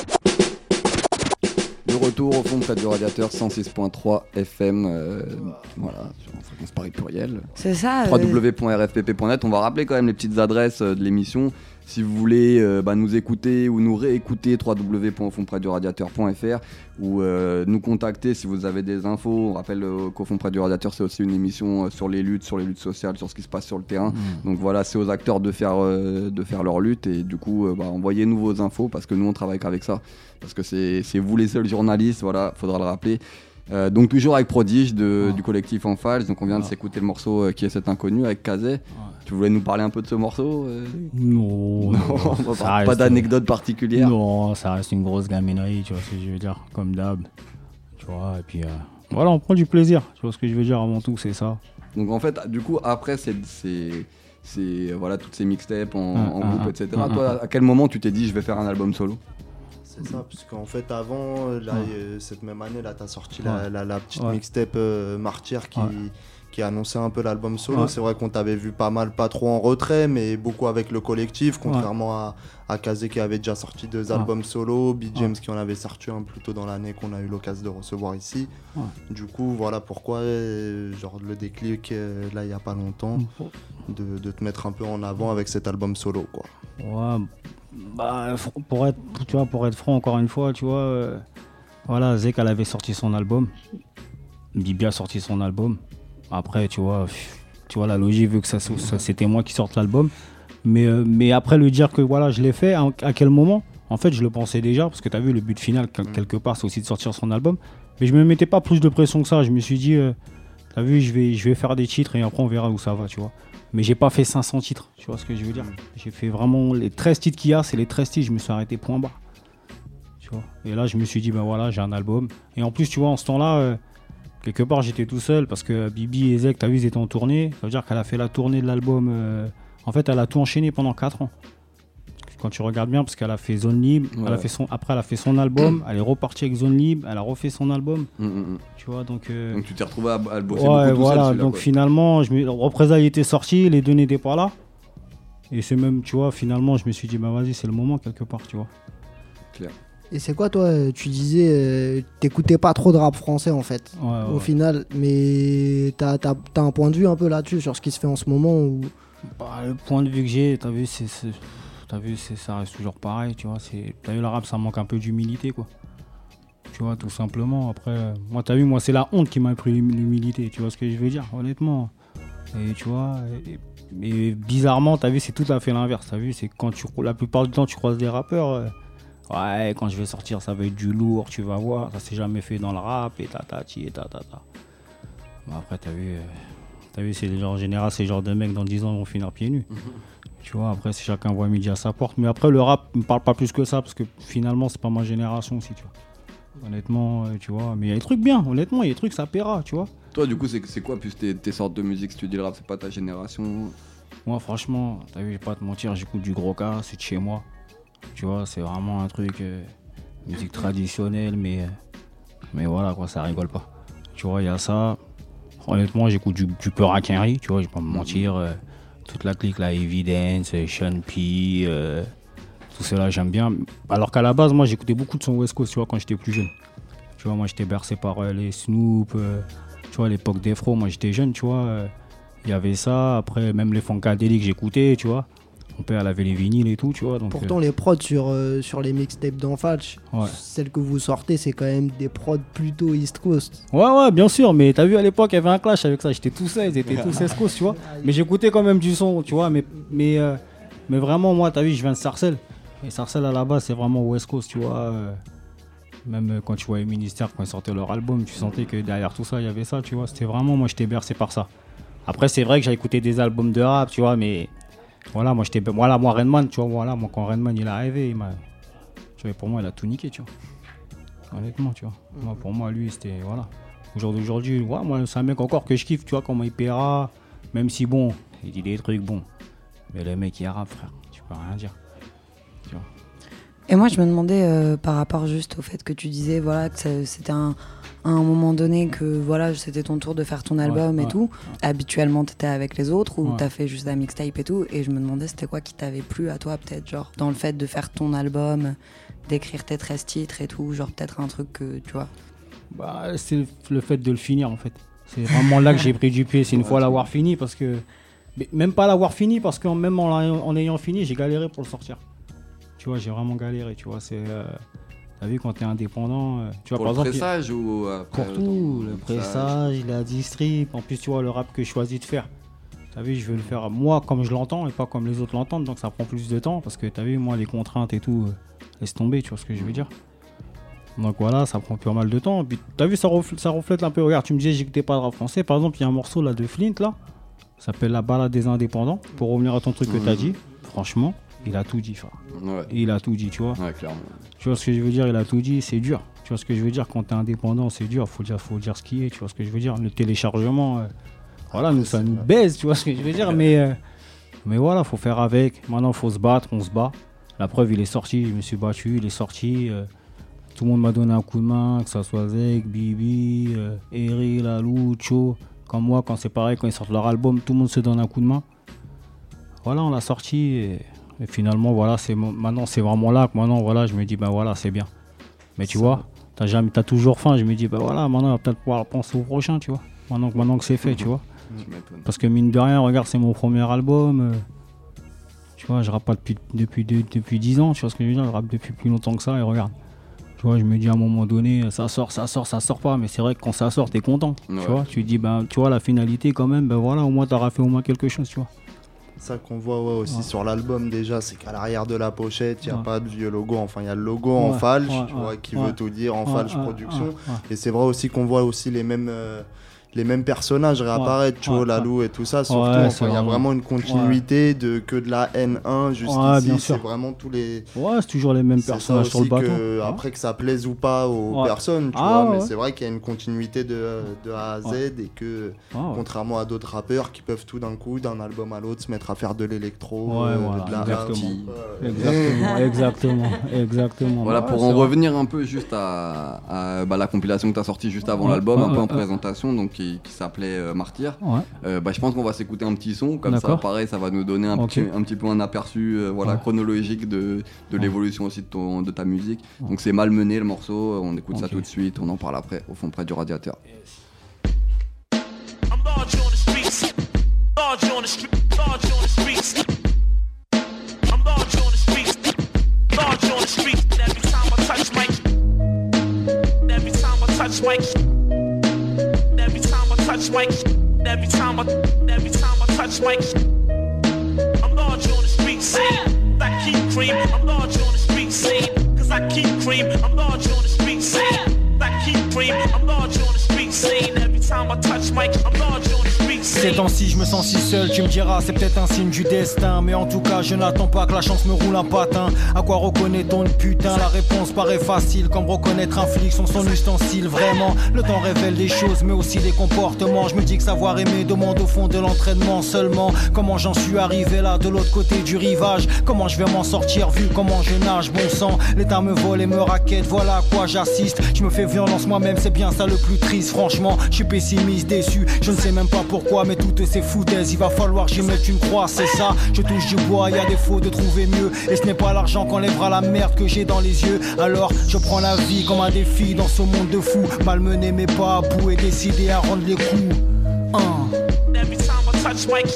De retour au fond près du radiateur, cent six point trois F M, euh, voilà, sur Fréquence Paris Pluriel. C'est ça. w w w point r f p p point net. On va rappeler quand même les petites adresses euh, de l'émission. Si vous voulez euh, bah, nous écouter ou nous réécouter, w w w point au fond près du radiateur point f r ou euh, nous contacter si vous avez des infos. On rappelle euh, qu'au fond près du radiateur, c'est aussi une émission euh, sur les luttes, sur les luttes sociales, sur ce qui se passe sur le terrain. Mmh. Donc voilà, c'est aux acteurs de faire, euh, de faire leur lutte et du coup, euh, bah, envoyez-nous vos infos parce que nous on travaille qu'avec ça. Parce que c'est, c'est vous les seuls journalistes, voilà, faudra le rappeler. Euh, donc toujours avec Prodige de, oh. du collectif En Falche. Donc on vient oh. de s'écouter le morceau euh, Qui est cet inconnu avec Kazé. Oh. Tu voulais nous parler un peu de ce morceau euh... Non, non, non pas, pas d'anecdote particulière. Non, ça reste une grosse gaminerie, tu vois ce que je veux dire, comme d'hab. Tu vois, et puis euh, voilà, on prend du plaisir, tu vois ce que je veux dire avant tout, c'est ça. Donc en fait, du coup, après, c'est, c'est, c'est voilà, toutes ces mixtapes en, ah, en ah, groupe, ah, et cetera. Ah, Toi, ah, à quel moment tu t'es dit je vais faire un album solo? C'est ça, parce qu'en fait avant, là, ouais. cette même année, là, t'as sorti ouais. la, la, la petite ouais. mixtape euh, Martyr qui, ouais. qui annonçait un peu l'album solo. Ouais. C'est vrai qu'on t'avait vu pas mal, pas trop en retrait, mais beaucoup avec le collectif, contrairement ouais. à, à Kazé qui avait déjà sorti deux ouais. albums solo, B. James ouais. qui en avait sorti un plus tôt dans l'année qu'on a eu l'occasion de recevoir ici. Ouais. Du coup, voilà pourquoi, euh, genre le déclic, euh, là, il n'y a pas longtemps, de, de te mettre un peu en avant avec cet album solo, quoi. Ouais. Bah, pour être, tu vois, pour être franc encore une fois, tu vois, euh, voilà, Zek elle avait sorti son album, Bibi a sorti son album. Après, tu vois, tu vois la logique veut que ça, ça c'était moi qui sorte l'album, mais euh, mais après le dire que voilà, je l'ai fait, à, à quel moment? En fait, je le pensais déjà parce que t'as vu le but final quelque part, c'est aussi de sortir son album, mais je me mettais pas plus de pression que ça. Je me suis dit, euh, t'as vu, je vais, je vais faire des titres et après on verra où ça va, tu vois. Mais j'ai pas fait cinq cents titres, tu vois ce que je veux dire. J'ai fait vraiment les treize titres qu'il y a, c'est les treize titres, je me suis arrêté point barre. Tu vois. Et là, je me suis dit, ben voilà, j'ai un album. Et en plus, tu vois, en ce temps-là, euh, quelque part, j'étais tout seul parce que Bibi et Zek, t'as vu, ils étaient en tournée. Ça veut dire qu'elle a fait la tournée de l'album. Euh, en fait, elle a tout enchaîné pendant quatre ans. quand tu regardes bien, parce qu'elle a fait Zone Libre, Ouais. elle a fait son, après elle a fait son album, elle est repartie avec Zone Libre, elle a refait son album. Mm, mm. Tu vois, donc. Euh... Donc tu t'es retrouvé à, à le bosser ouais, beaucoup voilà, tout seul, donc quoi. finalement, je me... Représailles était sorti, les deux n'étaient pas là. Et c'est même, tu vois, finalement, je me suis dit, bah vas-y, c'est le moment quelque part, tu vois. Clair. Et c'est quoi, toi, tu disais, euh, t'écoutais pas trop de rap français en fait, Ouais, ouais, au ouais. final, mais t'as, t'as, t'as un point de vue un peu là-dessus sur ce qui se fait en ce moment où... Bah, le point de vue que j'ai, t'as vu, c'est, c'est, t'as vu c'est, ça reste toujours pareil, tu vois. C'est, t'as vu, le rap, ça manque un peu d'humilité, quoi. Tu vois, tout simplement. Après, euh, moi, t'as vu, moi, c'est la honte qui m'a pris l'humilité, tu vois ce que je veux dire, honnêtement. Et tu vois, et, et bizarrement, t'as vu, c'est tout à fait l'inverse. T'as vu, c'est quand tu, la plupart du temps, tu croises des rappeurs. Euh, ouais, quand je vais sortir, ça va être du lourd, tu vas voir. Ça s'est jamais fait dans le rap, et tatati, et tatata. Bon, après, t'as vu. Euh, T'as vu, c'est genre, en général, ces genres de mecs dans dix ans vont finir pieds nus. Mmh. Tu vois, après, c'est chacun voit midi à sa porte. Mais après, le rap me parle pas plus que ça, parce que finalement, c'est pas ma génération aussi, tu vois. Honnêtement, euh, tu vois. Mais il y a des trucs bien, honnêtement, il y a des trucs, ça paiera, tu vois. Toi, du coup, c'est, c'est quoi plus tes, tes sortes de musique? Si tu dis le rap, c'est pas ta génération? Moi, franchement, t'as vu, je vais pas te mentir, j'écoute du gros cas, c'est de chez moi. Tu vois, c'est vraiment un truc, euh, musique traditionnelle, mais, euh, mais voilà, quoi, ça rigole pas. Tu vois, il y a ça. Honnêtement, j'écoute du, du Peur à Quinry, tu vois, je vais pas me mentir. Euh, toute la clique, la Evidence, Sean P, euh, tout cela, j'aime bien. Alors qu'à la base, moi, j'écoutais beaucoup de son West Coast, tu vois, quand j'étais plus jeune. Tu vois, moi, j'étais bercé par euh, les Snoop, euh, tu vois, l'époque d'Efro, moi, j'étais jeune, tu vois. Il euh, y avait ça, après, même les Funkadelic, j'écoutais, tu vois. Mon père, elle avait les vinyles et tout, tu vois. Donc, Pourtant, euh... les prods sur, euh, sur les mixtapes d'Enfalch, ouais. Celles que vous sortez, c'est quand même des prods plutôt East Coast. Ouais, ouais, bien sûr, mais t'as vu à l'époque, il y avait un clash avec ça. J'étais tout seul, ils étaient tous East Coast, tu vois. Mais j'écoutais quand même du son, tu vois. Mais, mais, euh, mais vraiment, moi, t'as vu, je viens de Sarcelles. Et Sarcelles, à la base, c'est vraiment West Coast, tu vois. Euh, même quand tu vois les ministères, quand ils sortaient leur album, tu sentais que derrière tout ça, il y avait ça, tu vois. C'était vraiment, moi, j'étais bercé par ça. Après, c'est vrai que j'ai écouté des albums de rap, tu vois, mais. Voilà, moi, j'étais, voilà, moi, Redman, tu vois, voilà, moi, quand Redman, il est arrivé, il m'a, tu vois, pour moi, il a tout niqué, tu vois. Honnêtement, tu vois. Mmh. Moi, pour moi, lui, c'était, voilà. Aujourd'hui, aujourd'hui, ouais, moi, c'est un mec encore que je kiffe, tu vois, comment il paiera, même si, bon, il dit des trucs, bon. Mais le mec, il rappe, frère, tu peux rien dire, tu vois. Et moi, je me demandais, euh, par rapport juste au fait que tu disais, voilà, que ça, c'était un... à un moment donné que voilà, c'était ton tour de faire ton album ouais, et ouais, tout. Ouais. Habituellement, t'étais avec les autres ou ouais. t'as fait juste la mixtape et tout. Et je me demandais c'était quoi qui t'avait plu à toi peut-être, genre dans le fait de faire ton album, d'écrire tes treize titres et tout, genre peut-être un truc que tu vois. Bah, c'est le fait de le finir en fait. C'est vraiment là que j'ai pris du pied. C'est une ouais, fois l'avoir fini parce que mais même pas l'avoir fini parce que même en, en ayant fini, j'ai galéré pour le sortir. Tu vois, j'ai vraiment galéré. Tu vois, c'est euh... T'as vu quand t'es indépendant, euh, tu vois pour par le exemple. Pressage ou après pour tout, le pressage, la distrib. En plus, tu vois le rap que je choisis de faire. T'as vu, je veux le faire moi comme je l'entends et pas comme les autres l'entendent, donc ça prend plus de temps parce que t'as vu, moi les contraintes et tout, euh, laisse tomber, tu vois ce que je veux dire. Donc voilà, ça prend pas mal de temps. Et puis t'as vu, ça reflète, ça reflète un peu. Regarde, tu me disais j'écoutais pas de rap français. Par exemple, il y a un morceau là de Flint là, ça s'appelle La Balade des Indépendants. Pour revenir à ton truc mmh. que t'as dit, franchement. Il a tout dit, frère. Ouais. Il a tout dit, tu vois. Ouais, clairement. Tu vois ce que je veux dire, il a tout dit, c'est dur. Tu vois ce que je veux dire, quand t'es indépendant, c'est dur. Faut dire, faut dire ce qui est, tu vois ce que je veux dire. Le téléchargement, euh, voilà, nous, ça nous baise, tu vois ce que je veux dire. Mais, euh, mais voilà, faut faire avec. Maintenant, faut se battre, on se bat. La preuve, il est sorti, je me suis battu, il est sorti. Euh, tout le monde m'a donné un coup de main, que ça soit Zek, Bibi, euh, Eri, Lalou, Cho. Comme moi, quand c'est pareil, quand ils sortent leur album, tout le monde se donne un coup de main. Voilà, on l'a sorti et... Et finalement, voilà, c'est maintenant c'est vraiment là que maintenant, voilà, je me dis, ben voilà, c'est bien. Mais tu ça vois, t'as jamais, t'as toujours faim. Je me dis, ben voilà, maintenant, on va peut-être pouvoir penser au prochain, tu vois. Maintenant, maintenant que c'est fait, mmh. tu vois. Mmh. Parce que mine de rien, regarde, c'est mon premier album. Euh, tu vois, je rappe pas depuis depuis depuis dix ans. Tu vois ce que je veux dire, je rappe depuis plus longtemps que ça. Et regarde, tu vois, je me dis à un moment donné, ça sort, ça sort, ça sort pas. Mais c'est vrai que quand ça sort, t'es content. Ouais. Tu vois, tu te dis, ben, tu vois, la finalité quand même, ben voilà, au moins t'auras fait au moins quelque chose, tu vois. Ça qu'on voit ouais, aussi ouais. sur l'album déjà, c'est qu'à l'arrière de la pochette, il n'y a ouais. pas de vieux logo, enfin il y a le logo ouais. en falche, ouais, tu vois, ouais. qui ouais. veut tout dire, en ouais. falche ouais. production. Ouais. Ouais. Et c'est vrai aussi qu'on voit aussi les mêmes, euh, les mêmes personnages réapparaître, Cho, ouais, Lalou ouais. et tout ça, surtout, ouais, enfin, il y a vraiment une continuité ouais. de que de la N un jusqu'ici, ouais, c'est vraiment tous les... Ouais, c'est toujours les mêmes personnages sur le bateau. Que, ouais. Après que ça plaise ou pas aux ouais. personnes, tu ah, vois, ouais. mais c'est vrai qu'il y a une continuité de, de A à Z ouais. et que, ouais. contrairement à d'autres rappeurs qui peuvent tout d'un coup, d'un album à l'autre, se mettre à faire de l'électro, ouais, euh, voilà, de la exactement. Euh, exactement, exactement, exactement. Voilà, ouais, pour en revenir vrai. un peu juste à, à bah, la compilation que tu as sortie juste avant ouais. l'album, ouais, un peu ouais, en ouais. présentation, donc qui, qui s'appelait euh, Martyr. Ouais. Euh, bah, je pense qu'on va s'écouter un petit son, comme D'accord. ça, pareil, ça va nous donner un, okay. petit, un petit peu un aperçu euh, voilà, ouais. chronologique de, de ouais. l'évolution aussi de, ton, de ta musique. Ouais. Donc c'est Malmené le morceau, on écoute okay. ça tout de suite, on en parle après, au fond près du radiateur. Yes. I'm large on the streets, large on the streets, large on the streets. I'm large on the streets, large on the streets. Every time I touch mic, every time I touch mic, every time I touch mic, every time I, every time I touch mic. I'm large on the streets, saying I keep cream. I'm large on the streets, saying cause I keep cream. I'm large on the streets, saying I keep cream. I'm large on the streets, saying every time I touch mic, I'm large on the streets. Ces temps-ci je me sens si seul, tu me diras c'est peut-être un signe du destin. Mais en tout cas je n'attends pas que la chance me roule un patin. À quoi reconnaît-on une putain? La réponse paraît facile, comme reconnaître un flic son son ustensile. Vraiment, le temps révèle des choses mais aussi des comportements. Je me dis que savoir aimer demande au fond de l'entraînement seulement. Comment j'en suis arrivé là de l'autre côté du rivage? Comment je vais m'en sortir vu comment je nage? Bon sang, l'état me vole et me raquette, voilà à quoi j'assiste. Je me fais violence moi-même, c'est bien ça le plus triste. Franchement, je suis pessimiste, déçu, je ne sais même pas pourquoi. Mais toutes ces foutaises, il va falloir que j'y mette une croix, c'est ça. Je touche du bois, y a défaut de trouver mieux. Et ce n'est pas l'argent qu'enlèvera la merde que j'ai dans les yeux. Alors je prends la vie comme un défi dans ce monde de fous. Malmené mais pas à bout et décidé à rendre les coups. uh. Every time I touch mic,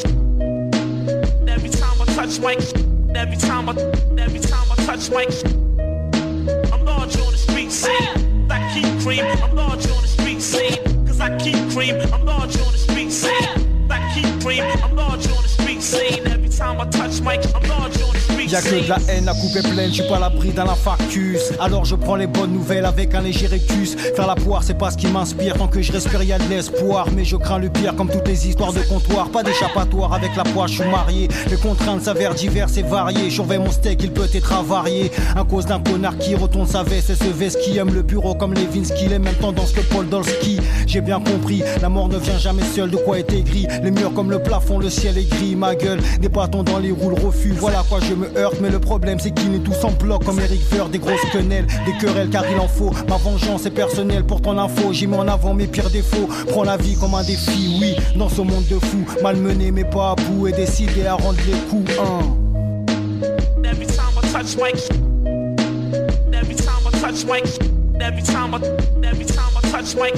every time I touch mic, every time I, every time I touch mic, I'm large on the street saying I keep cream. I'm large on the street saying cause I keep cream. I'm large on the street saying I keep cream. I'm large on the street saying every time I touch mic, I'm large on the street. Y'a que de la haine, la coupe est pleine, je suis pas à l'abri d'un infarctus. Alors je prends les bonnes nouvelles avec un léger rectus. Faire la poire c'est pas ce qui m'inspire, tant que je respire y'a de l'espoir. Mais je crains le pire comme toutes les histoires de comptoir. Pas d'échappatoire avec la poire, je suis marié. Les contraintes s'avèrent diverses et variées. J'enverrai mon steak, il peut être avarié. À cause d'un connard qui retourne sa veste. Et ce veste qui aime le bureau comme Levinsky. Les mêmes tendances que Paul Dolsky. J'ai bien compris, la mort ne vient jamais seule. De quoi est gris, les murs comme le plafond, le ciel est gris. Ma gueule, des bâtons dans les roues, le refus. Voilà quoi je me heurte, mais le problème c'est qu'il est tous en bloc comme Eric Feur. Des grosses quenelles, des querelles car il en faut. Ma vengeance est personnelle pour ton info. J'y mets en avant mes pires défauts. Prends la vie comme un défi, oui, dans ce monde de fous. Malmené mais pas à bout et décidé à rendre les coups. hein. Every time I touch mic, every time I touch mic, every time I, every time I touch mic,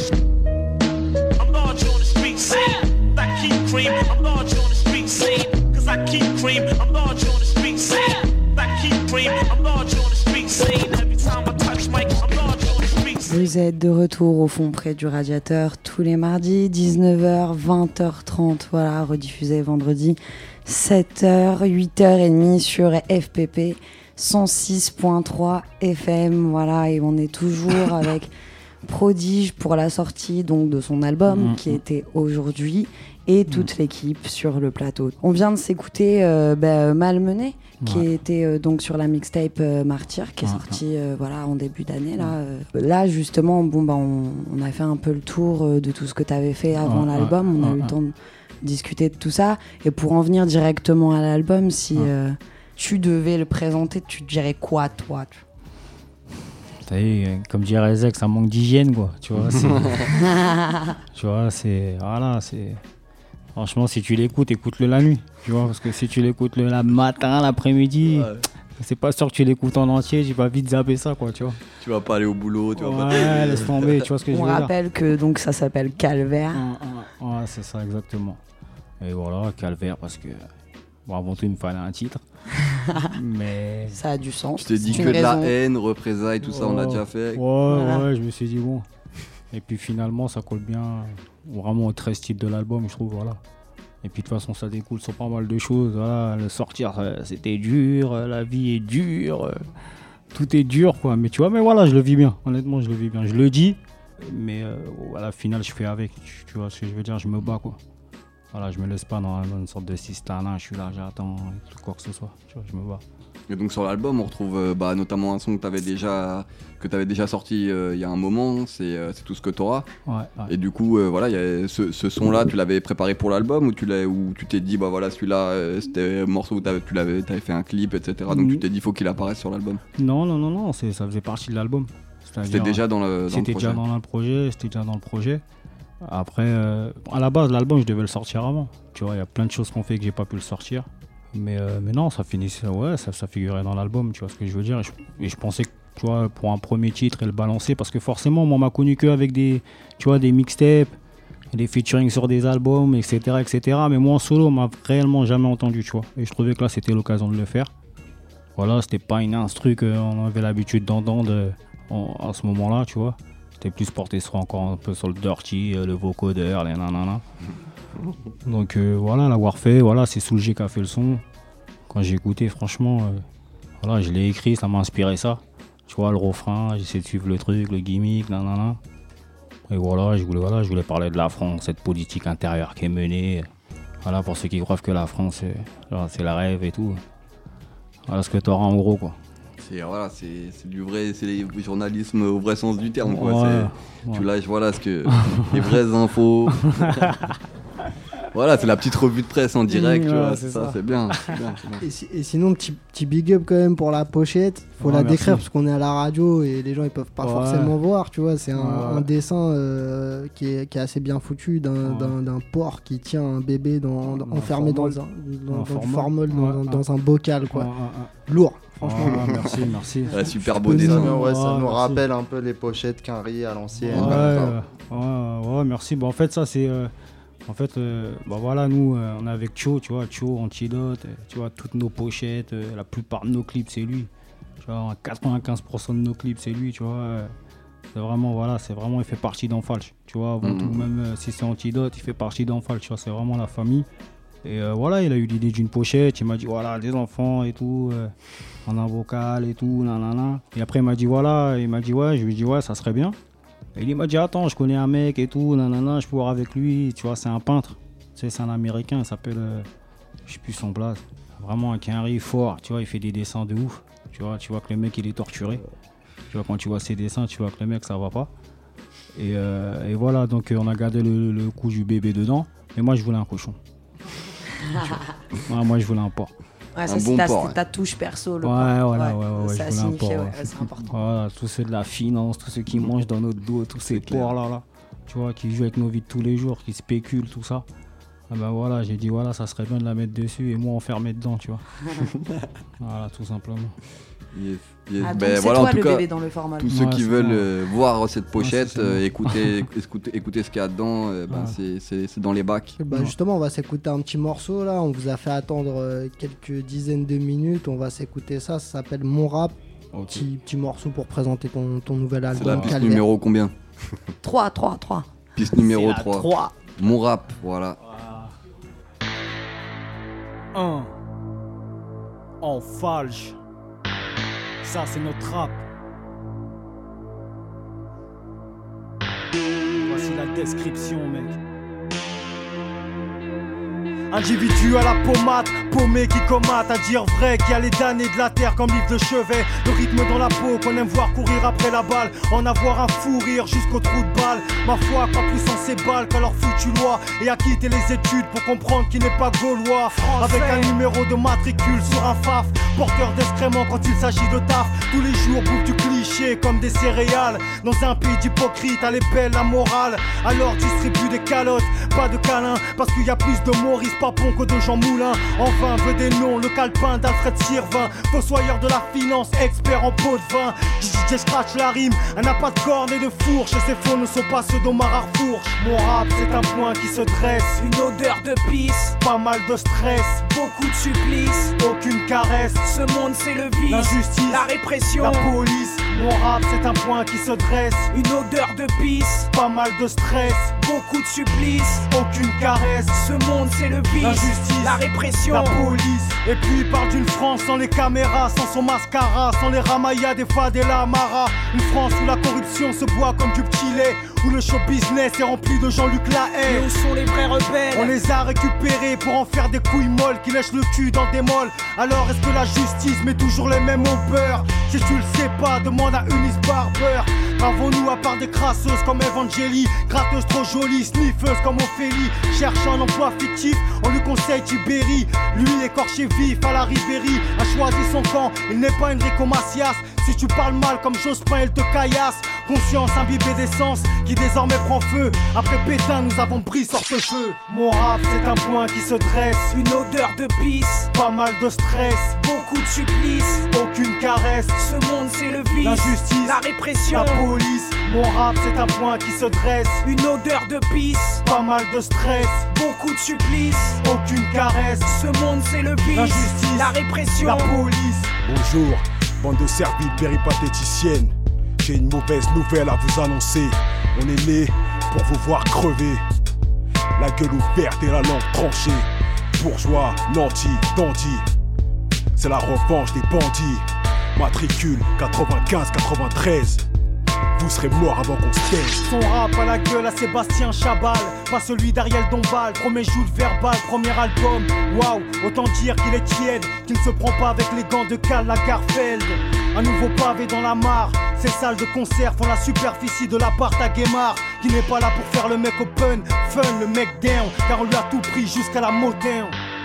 I'm large on the street saying I keep cream. I'm large on the street saying cause I keep cream. I'm large on the street saying I keep cream. I'm large on the street saying every time I touch mic, I'm large on the street. Vous êtes de retour au fond près du radiateur tous les mardis, dix-neuf heures, vingt heures trente, voilà, rediffusé vendredi, sept heures, huit heures trente sur F P P cent six point trois F M, voilà, et on est toujours avec Prodige pour la sortie donc de son album mmh. qui était aujourd'hui et toute mmh. l'équipe sur le plateau. On vient de s'écouter euh, bah, Malmené qui ouais. était euh, donc sur la mixtape euh, Martyr qui est ouais. sortie euh, voilà en début d'année là. Euh. Là justement bon bah on, on a fait un peu le tour euh, de tout ce que tu avais fait avant ouais, l'album, on ouais, a ouais. eu le temps de discuter de tout ça et pour en venir directement à l'album, si ouais. euh, tu devais le présenter, tu dirais quoi toi? Comme dirait Zek, ça manque d'hygiène quoi, tu vois, c'est tu vois, c'est voilà, c'est franchement si tu l'écoutes, écoute-le la nuit, tu vois, parce que si tu l'écoutes le la matin, l'après-midi, ouais. c'est pas sûr que tu l'écoutes en entier, tu vas vite zapper ça quoi, tu vois. Tu vas pas aller au boulot, tu vas ouais, pas laisse tomber, tu vois ce que je veux dire. On rappelle que donc ça s'appelle Calvaire. Ouais, ouais, c'est ça exactement. Et voilà, Calvaire parce que bon, avant tout il me fallait un titre. Mais ça a du sens. Je t'ai dit que de la haine, représailles, tout oh. ça on l'a déjà fait. Ouais, voilà. ouais, je me suis dit bon. Et puis finalement ça colle bien vraiment au treize type de l'album, je trouve, voilà. Et puis de toute façon ça découle sur pas mal de choses, voilà. Le sortir c'était dur, la vie est dure, tout est dur quoi. Mais tu vois, mais voilà, je le vis bien, honnêtement je le vis bien. Je le dis mais euh, à la finale, je fais avec. Tu vois ce que je veux dire, je me bats quoi. Voilà, je me laisse pas dans, dans une sorte de cistana, je suis là, j'attends, quoi que ce soit. Tu vois, je me bats. Et donc sur l'album, on retrouve euh, bah, notamment un son que tu avais déjà, que t'avais déjà sorti euh, il y a un moment, c'est, euh, c'est Tout ce que t'auras. Ouais, ouais. Et du coup, euh, voilà, y a ce, ce son-là, tu l'avais préparé pour l'album ou tu, l'as, ou tu t'es dit, bah voilà, celui-là, euh, c'était un morceau où t'avais, tu l'avais, t'avais fait un clip, et cetera. Donc mmh. tu t'es dit, il faut qu'il apparaisse sur l'album. Non, non, non, non, c'est, ça faisait partie de l'album. C'est-à-dire, c'était déjà dans le, dans c'était le projet. Déjà dans le projet, c'était déjà dans le projet. Après, euh, à la base, l'album, je devais le sortir avant. Tu vois, il y a plein de choses qu'on fait que j'ai pas pu le sortir. Mais, euh, mais non, ça finissait, ouais, ça, ça figurait dans l'album, tu vois ce que je veux dire. Et je, et je pensais que, tu vois, pour un premier titre et le balancer, parce que forcément, moi, on m'a connu qu'avec des, tu vois, des mixtapes, des featuring sur des albums, et cetera, et cetera. Mais moi, en solo, on m'a réellement jamais entendu, tu vois. Et je trouvais que là, c'était l'occasion de le faire. Voilà, c'était pas une instru qu'on avait l'habitude d'entendre en, à ce moment-là, tu vois. C'était plus porté sur encore un peu sur le dirty, le vocodeur, les nanana. Donc euh, voilà, l'avoir fait, voilà, c'est Soul G qui a fait le son. Quand j'ai écouté, franchement, euh, voilà, je l'ai écrit, ça m'a inspiré ça. Tu vois, le refrain, j'ai essayé de suivre le truc, le gimmick, nanana. Et voilà, je voulais, voilà, je voulais parler de la France, cette politique intérieure qui est menée. Voilà, pour ceux qui croient que la France, c'est, genre, c'est la rêve et tout. Voilà ce que t'auras en gros, quoi. C'est, voilà, c'est, c'est du vrai, c'est le journalisme au vrai sens du terme, quoi. Ouais, c'est, ouais. Tu lâches, voilà, ce que, les vraies infos. Voilà, c'est la petite revue de presse en direct, mmh, tu vois, ouais, c'est, c'est ça, ça. C'est bien. C'est bien, c'est bien. Et, si, et sinon, petit, petit big up quand même pour la pochette. Faut ouais, la merci. Décrire parce qu'on est à la radio et les gens ils peuvent pas ouais. forcément voir, tu vois. C'est un, ouais. un dessin euh, qui, est, qui est assez bien foutu d'un, ouais. d'un, d'un porc qui tient un bébé dans, dans, enfermé dans, un, dans, dans, dans du formol, dans, ouais. dans, dans un bocal, quoi. Ouais, ouais. Lourd. Franchement, ouais, merci, merci. Ouais, super beau dessin. Ouais, ouais, ça ouais, nous merci. rappelle un peu les pochettes Quinry à l'ancienne. Ouais, ouais, ouais, ouais, merci. Bon, en fait, ça, c'est. Euh, en fait, euh, bah voilà, nous, euh, on est avec Cho, tu vois, Cho, Antidote, tu vois, toutes nos pochettes, euh, la plupart de nos clips, c'est lui. Tu vois, quatre-vingt-quinze pour cent de nos clips, c'est lui, tu vois. Euh, c'est vraiment, voilà, c'est vraiment, il fait partie d'Enfalche, tu vois, avant mmh. tout, même euh, si c'est Antidote, il fait partie d'Enfalche, tu vois, c'est vraiment la famille. Et euh, voilà, il a eu l'idée d'une pochette, il m'a dit voilà, des enfants et tout, euh, en un vocal et tout, nanana. Et après il m'a dit voilà, il m'a dit ouais, je lui ai dit ouais, ça serait bien. Et il m'a dit attends, je connais un mec et tout, nanana, je peux voir avec lui, tu vois, c'est un peintre, tu sais, c'est un américain, il s'appelle, euh, je sais plus son blaze, vraiment un Quinry fort, tu vois, il fait des dessins de ouf, tu vois, tu vois que le mec il est torturé, tu vois, quand tu vois ses dessins, tu vois que le mec ça va pas. Et, euh, et voilà, donc on a gardé le, le coup du bébé dedans, mais moi je voulais un cochon. Ouais, moi je voulais un porc. Ouais, ça un c'est bon ta, porc, c'est ta touche perso. Le ouais, porc. voilà, ouais, ouais, ouais, ça je voulais un porc. Ouais, Ouais. c'est important. Voilà, tous ceux de la finance, tous ceux qui mangent dans notre dos, tous ces porcs là, là, tu vois, qui jouent avec nos vies de tous les jours, qui spéculent, tout ça. Ah ben voilà, j'ai dit voilà, ça serait bien de la mettre dessus et moi enfermer dedans, tu vois. Voilà, tout simplement. Yes, yes. Ah, donc ben, c'est voilà, toi en tout le cas, bébé dans le format. tous ceux ouais, qui veulent euh, voir cette ouais, pochette, euh, écouter, écouter, écouter ce qu'il y a dedans, euh, ben, ouais. c'est, c'est, c'est dans les bacs. Bah, ouais. Justement, on va s'écouter un petit morceau là. On vous a fait attendre euh, quelques dizaines de minutes. On va s'écouter ça. Ça s'appelle Mon Rap. Okay. Petit, petit morceau pour présenter ton, ton nouvel album. C'est la piste Calvaire. Numéro combien? trois, trois, trois. Piste numéro c'est trois. trois. Mon Rap, voilà. un. En falche. Ça c'est notre rap. Voici la description, mec. Individu à la pommade, paumé qui comate, à dire vrai, qui a les damnés de la terre comme livre de chevet. Le rythme dans la peau qu'on aime voir courir après la balle, en avoir un fou rire jusqu'au trou de balle. Ma foi croit plus en ces balles qu'à leur foutue loi, et à quitter les études pour comprendre qu'il n'est pas gaulois. Avec un numéro de matricule sur un faf, porteur d'excréments quand il s'agit de taf. Tous les jours bouffe du cliché comme des céréales. Dans un pays d'hypocrites, elle est belle la morale. Alors distribue des calottes, pas de câlins, parce qu'il y a plus de Maurice Papon que de Jean Moulin. Enfin veut des noms, le calepin d'Alfred Sirvin, fossoyeur de la finance, expert en pot de vin. D J scratch la rime, elle n'a pas de cornes et de fourche, et ses faux ne sont pas ceux d'Omar Arfourche. Mon rap c'est un point qui se dresse, une odeur de pisse, pas mal de stress, beaucoup de supplices, aucune caresse. Ce monde c'est le vice, l'injustice, la répression, la police, Mon rap c'est un point qui se dresse. Une odeur de pisse, pas mal de stress, beaucoup de supplices, aucune caresse. Ce monde c'est le vice, l'injustice, la répression, la police. Et puis il parle d'une France sans les caméras, sans son mascara, sans les ramayas des fades et la Amara. Une France où la corruption se boit comme du petit lait, où le show business est rempli de Jean-Luc Lahaye. Mais où sont les vrais rebelles? On les a récupérés pour en faire des couilles molles qui lèchent le cul dans des molles. Alors est-ce que la justice met toujours les mêmes au beurre? Si tu le sais pas, demande à Eunice Barber. Avons-nous à part des crasseuses comme Evangélie, gratteuses trop jolies, sniffeuses comme Ophélie. Cherche un emploi fictif, on lui conseille Tibéri. Lui écorché vif à la Ribéry, a choisi son camp, il n'est pas Enrico Macias. Si tu parles mal comme Jospin, il te caillasse. Conscience imbibée d'essence qui désormais prend feu. Après Pétain, nous avons pris sorte-feu. Mon rap, c'est un point qui se dresse. Une odeur de pisse, pas mal de stress, beaucoup de supplices, aucune caresse. Ce monde, c'est le vice, l'injustice, la répression, la police. Mon rap, c'est un point qui se dresse. Une odeur de pisse, pas mal de stress, beaucoup de supplices, aucune caresse. Ce monde, c'est le vice, l'injustice, la répression, la police. Bonjour, bande de serviles péripatéticiennes. J'ai une mauvaise nouvelle à vous annoncer. On est né pour vous voir crever, la gueule ouverte et la langue tranchée. Bourgeois, nantis, dandy, c'est la revanche des bandits. Matricule quatre-vingt-quinze quatre-vingt-treize. Vous serez mort avant qu'on se taise. Son rap à la gueule à Sébastien Chabal, pas celui d'Ariel Dombal. Premier joue le verbal, premier album. Waouh, autant dire qu'il est tiède, qu'il ne se prend pas avec les gants de Karl Lagerfeld. Un nouveau pavé dans la mare. Ces salles de concert font la superficie de l'appart à Guémard, qui n'est pas là pour faire le mec open, fun, le mec down, car on lui a tout pris jusqu'à la moderne.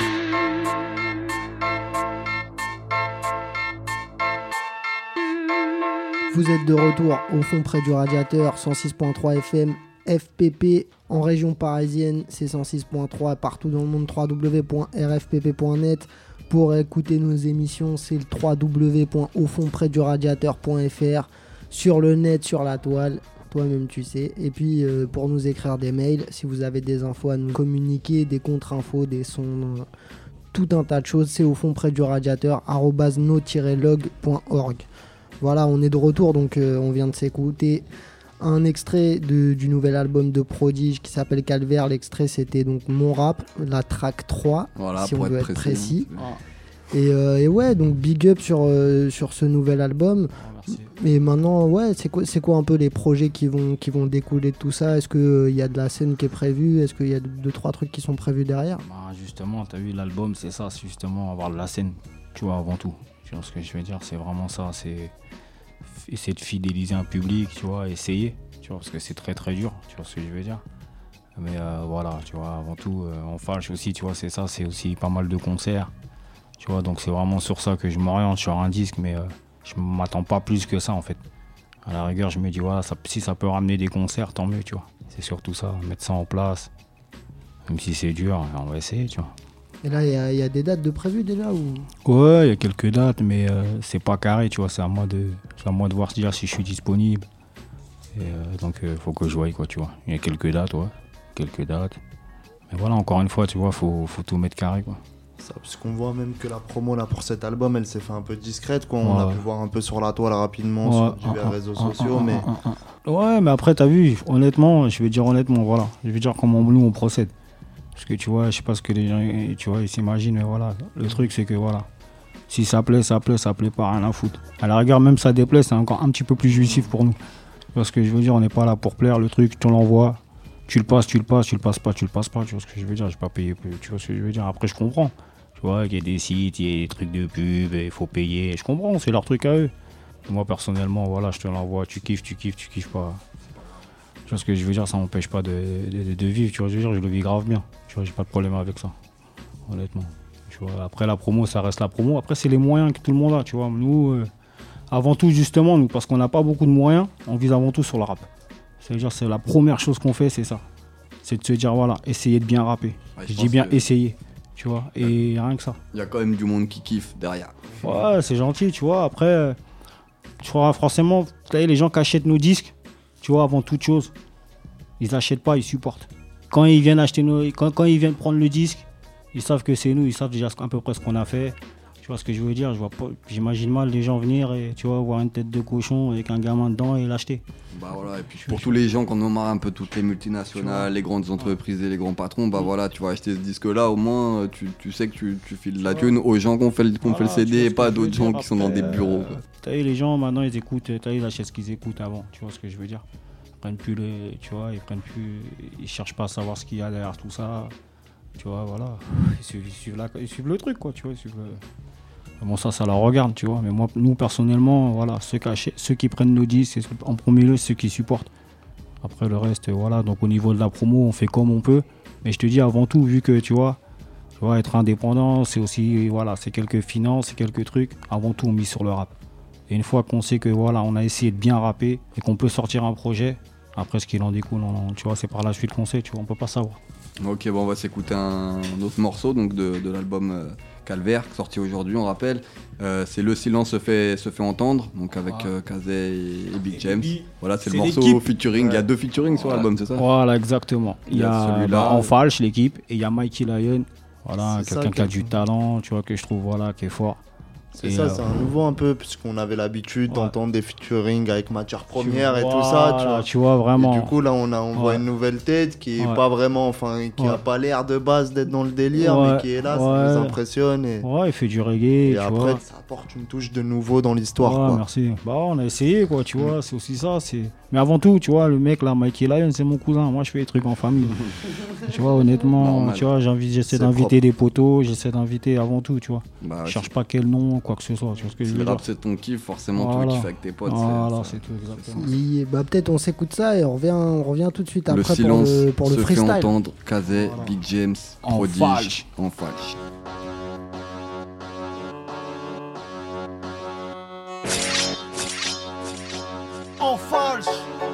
Vous êtes de retour au fond près du radiateur, cent six point trois F M, F P P en région parisienne, c'est cent six point trois partout dans le monde, w w w point r f p p point net. Pour écouter nos émissions, c'est le w w w point au fond près du radiateur point f r, sur le net, sur la toile, toi-même tu sais. Et puis euh, pour nous écrire des mails, si vous avez des infos à nous communiquer, des contre-infos, des sons, euh, tout un tas de choses, c'est au fond près du radiateur, arobase no tiret log point org. Voilà, on est de retour, donc euh, on vient de s'écouter un extrait de, du nouvel album de Prodige qui s'appelle Calvaire. L'extrait c'était donc Mon Rap, la track trois, voilà, si on veut être précis. précis. Et, euh, et ouais, donc big up sur, euh, sur ce nouvel album. Oh, Et maintenant, ouais, c'est quoi, c'est quoi un peu les projets qui vont, qui vont découler de tout ça? Est-ce qu'il euh, y a de la scène qui est prévue? Est-ce qu'il y a deux, trois trucs qui sont prévus derrière? Bah, justement, t'as vu l'album, c'est ça, c'est justement avoir de la scène, tu vois, avant tout. Tu vois ce que je veux dire, c'est vraiment ça, c'est essayer de fidéliser un public, tu vois, essayer, tu vois, parce que c'est très très dur, tu vois ce que je veux dire. Mais euh, voilà, tu vois, avant tout, euh, en Falche aussi, tu vois, c'est ça, c'est aussi pas mal de concerts, tu vois, donc c'est vraiment sur ça que je m'oriente sur un disque, mais euh, je m'attends pas plus que ça en fait. À la rigueur, je me dis, voilà, ça, si ça peut ramener des concerts, tant mieux, tu vois. C'est surtout ça, mettre ça en place, même si c'est dur, on va essayer, tu vois. Et là, il y, y a des dates de prévues déjà ou... Ouais, il y a quelques dates, mais euh, c'est pas carré, tu vois. C'est à moi de, c'est à moi de voir déjà si je suis disponible. Et, euh, donc, il euh, faut que je voie, quoi, tu vois. Il y a quelques dates, ouais. Quelques dates. Mais voilà, encore une fois, tu vois, faut, faut tout mettre carré, quoi. Ça, parce qu'on voit même que la promo là pour cet album, elle s'est fait un peu discrète, quoi. On ouais. a pu voir un peu sur la toile rapidement, ouais. sur divers ah, réseaux ah, sociaux, ah, mais... Ah, ah, ah. Ouais, mais après, t'as vu, honnêtement, je vais dire honnêtement, voilà. Je vais dire comment nous, on procède. Parce que tu vois, je sais pas ce que les gens, tu vois, ils s'imaginent, mais voilà. Le truc, c'est que voilà, si ça plaît, ça plaît, ça plaît pas, rien à foutre. À la rigueur, même ça déplaît, c'est encore un petit peu plus jouissif pour nous. Tu vois ce que je veux dire, on n'est pas là pour plaire, le truc, tu l'envoies, tu le passes, tu le passes, tu le passes pas, tu le passes pas, tu vois ce que je veux dire, j'ai pas payé, tu vois ce que je veux dire. Après, je comprends, tu vois, qu'il y a des sites, il y a des trucs de pub, il faut payer, je comprends, c'est leur truc à eux. Moi, personnellement, voilà, je te l'envoie, tu kiffes, tu kiffes, tu kiffes pas. Tu vois ce que je veux dire, ça m'empêche pas de, de, de vivre, tu vois, je veux dire, je le vis grave bien. Tu vois, j'ai pas de problème avec ça, honnêtement. Tu vois, après la promo, ça reste la promo. Après, c'est les moyens que tout le monde a, tu vois. Nous, euh, avant tout, justement, nous, parce qu'on n'a pas beaucoup de moyens, on vise avant tout sur le rap. C'est-à-dire, c'est la première chose qu'on fait, c'est ça. C'est de se dire, voilà, essayer de bien rapper. Ouais, je, je dis bien que... essayer, tu vois, et ouais. rien que ça. Il y a quand même du monde qui kiffe derrière. Ouais, c'est gentil, tu vois. Après, tu vois, forcément, les gens qui achètent nos disques, tu vois, avant toute chose, ils n'achètent pas, ils supportent. Quand ils viennent acheter nos, quand, quand ils viennent prendre le disque, ils savent que c'est nous, ils savent déjà à peu près ce qu'on a fait. Tu vois ce que je veux dire? Je vois pas, j'imagine mal les gens venir et tu vois, voir une tête de cochon avec un gamin dedans et l'acheter. Bah voilà, et puis pour tous les gens qui en ont marre un peu toutes les multinationales, les grandes entreprises et les grands patrons, bah voilà, tu vas acheter ce disque-là, au moins tu, tu sais que tu, tu files de la thune aux gens qui ont fait, qu'on Voilà, fait le C D et pas à d'autres gens dire, qui sont dans des bureaux. Euh, t'as vu, les gens maintenant ils écoutent, t'as vu, ils achètent ce qu'ils écoutent avant, tu vois ce que je veux dire? Ils prennent plus les, tu vois, ils prennent plus, ils cherchent pas à savoir ce qu'il y a derrière tout ça, tu vois, voilà. Ils suivent, ils suivent, la, ils suivent le truc, quoi, tu vois, ils suivent le... Bon, ça, ça la regarde, tu vois. Mais moi, nous, personnellement, voilà, ceux qui, achètent, ceux qui prennent nos disques, c'est en premier lieu ceux qui supportent. Après, le reste, voilà. Donc, au niveau de la promo, on fait comme on peut. Mais je te dis, avant tout, vu que, tu vois, tu vois être indépendant, c'est aussi, voilà, c'est quelques finances, c'est quelques trucs. Avant tout, on mise sur le rap. Et une fois qu'on sait que, voilà, on a essayé de bien rapper et qu'on peut sortir un projet, après, ce qu'il en découle, on, tu vois, c'est par la suite qu'on sait, tu vois, on peut pas savoir. Ok, bon, on va s'écouter un autre morceau donc de, de l'album euh, Calvaire, sorti aujourd'hui, on rappelle. Euh, c'est Le Silence se fait, se fait entendre, donc avec euh, Kazé et, et Big James. Et voilà, c'est, c'est le morceau l'équipe. Featuring. Ouais. Il y a deux featuring sur voilà. l'album, c'est ça? Voilà, exactement. Il y a, il y a celui-là. Bah, en falche, l'équipe, et il y a Mikey Lion. Voilà, c'est quelqu'un qui a du talent, tu vois, que je trouve voilà, qui est fort. C'est et ça, euh, c'est un nouveau un peu, puisqu'on avait l'habitude ouais. d'entendre des featuring avec matière première tu et vois, tout ça. Tu vois. tu vois, vraiment. Et du coup, là, on, a, on ouais. voit une nouvelle tête qui est ouais. pas vraiment, enfin, qui ouais. a pas l'air de base d'être dans le délire, ouais. mais qui est là, ouais. ça nous impressionne. Et, ouais, il fait du reggae. Et tu après, vois. ça apporte une touche de nouveau dans l'histoire. Ouais, quoi. merci. Bah, on a essayé, quoi, tu vois, c'est aussi ça. C'est... Mais avant tout, tu vois, le mec là, Mikey Lion, c'est mon cousin. Moi, je fais des trucs en famille. Tu vois, honnêtement, Normal. tu vois, j'invite, j'essaie c'est d'inviter propre. des potos, j'essaie d'inviter avant tout, tu vois. Bah, je cherche pas quel nom, quoi que ce soit. Tu vois ce que je veux le dire. rap, c'est ton kiff, forcément, voilà. tu veux kiffer avec tes potes. Voilà, c'est, c'est, c'est tout, exactement. Et, bah, peut-être on s'écoute ça et on revient, on revient tout de suite le après silence pour le, pour le se freestyle. Fait entendre Kazé, voilà. Big James, en Prodige, falche. en falche. En falche.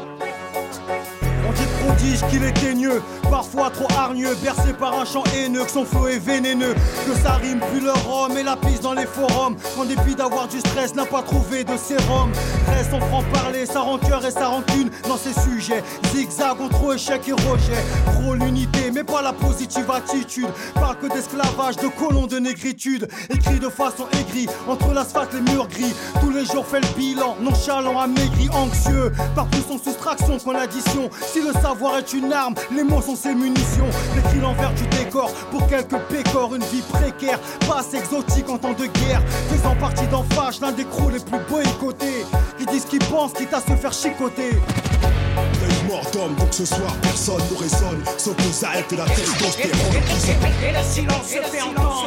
On dit Prodige qu'il est teigneux, parfois trop hargneux, bercé par un chant haineux, que son flow est vénéneux, que ça rime plus le rhum et la pisse dans les forums. En dépit d'avoir du stress, n'a pas trouvé de sérum. Reste en franc-parler, sa rancœur et sa rancune dans ses sujets. Zigzag entre échec et rejet. Trop l'unité, mais pas la positive attitude. Parle que d'esclavage, de colons, de négritude. Écrit de façon aigrie, entre l'asphalte et les murs gris. Tous les jours fait le bilan, nonchalant, amaigri, anxieux. Par plus son soustraction qu'en addition. Si le savoir est une arme, les mots sont ses munitions. Décrit l'envers du décor, pour quelques pécores, une vie précaire, pas assez exotique en temps de guerre. Faisant partie d'en fâche, l'un des crews les plus boycottés. Ils disent qu'ils pensent, quitte à se faire chicoter. L'œil mort d'homme, donc ce soir personne ne résonne, sauf les alpes et la testostérone. Et, et, et le silence se fait entendre.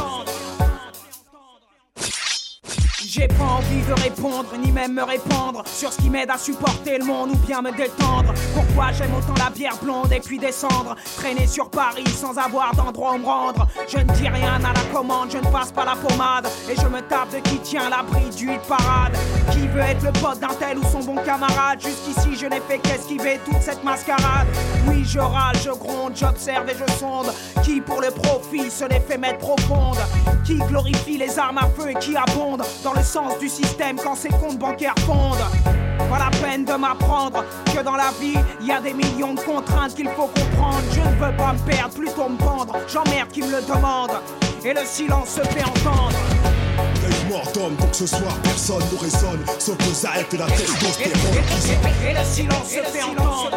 J'ai pas envie de répondre, ni même me répandre sur ce qui m'aide à supporter le monde ou bien me détendre. Pourquoi j'aime autant la bière blonde et puis descendre, traîner sur Paris sans avoir d'endroit où me rendre. Je ne dis rien à la commande, je ne passe pas la pommade, et je me tape de qui tient l'abri du hit parade. Qui veut être le pote d'un tel ou son bon camarade. Jusqu'ici je n'ai fait qu'esquiver toute cette mascarade. Oui je râle, je gronde, j'observe et je sonde. Qui pour le profit se les fait mettre profondes. Qui glorifie les armes à feu et qui abonde dans le sens du système quand ses comptes bancaires fondent. Pas la peine de m'apprendre que dans la vie il y a des millions de contraintes qu'il faut comprendre. Je ne veux pas me perdre, plutôt me pendre. J'emmerde qui me le demande et le silence se fait entendre. L'œil mort d'homme, donc ce soir personne ne résonne, sauf les alpes et la testostérone. Et, et, et, et le silence se fait entendre.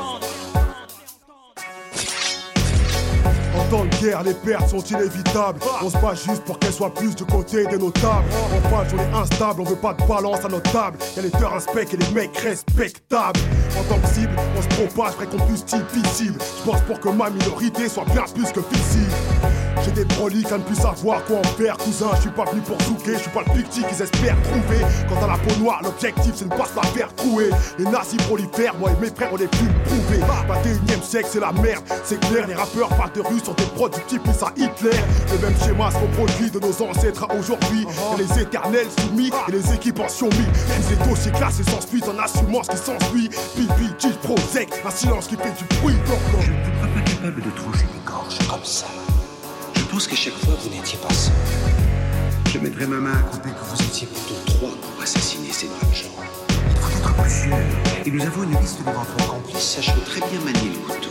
En temps de guerre, les pertes sont inévitables. On se bat juste pour qu'elles soient plus du côté des notables. En fin de journée instable, on veut pas de balance à notre table. Y'a les teurs inspects et les mecs respectables. En tant que cible, on se propage, vrai combustible visible. Je pense pour que ma minorité soit bien plus que visible. J'ai des proliques à ne plus savoir quoi en faire, cousin. Je suis pas venu pour souquer, je suis pas le pictic qu'ils espèrent trouver. Quant à la peau noire, l'objectif c'est de ne pas se la faire trouer. Les nazis prolifèrent, moi et mes frères on est plus prouvés. vingt et unième siècle c'est la merde, c'est clair. Les rappeurs parlent de rue sont des productifs plus à Hitler. Le même schéma se reproduit de nos ancêtres à aujourd'hui. uh-huh. Et les éternels soumis et les équipes en siomi. Tous les dossiers classés s'ensuivent en assumant ce qui s'ensuit. Pipi, Gilles, Prozek, un silence qui fait du bruit. Je ne me crois pas capable de trancher les gorges comme ça. Je pense qu'à chaque fois, vous n'étiez pas seul. Je mettrai ma main à couper que vous étiez plutôt trois pour assassiner ces braves gens. Il faut être plusieurs. Et nous avons une liste de votre complices sachant très bien manier le couteau.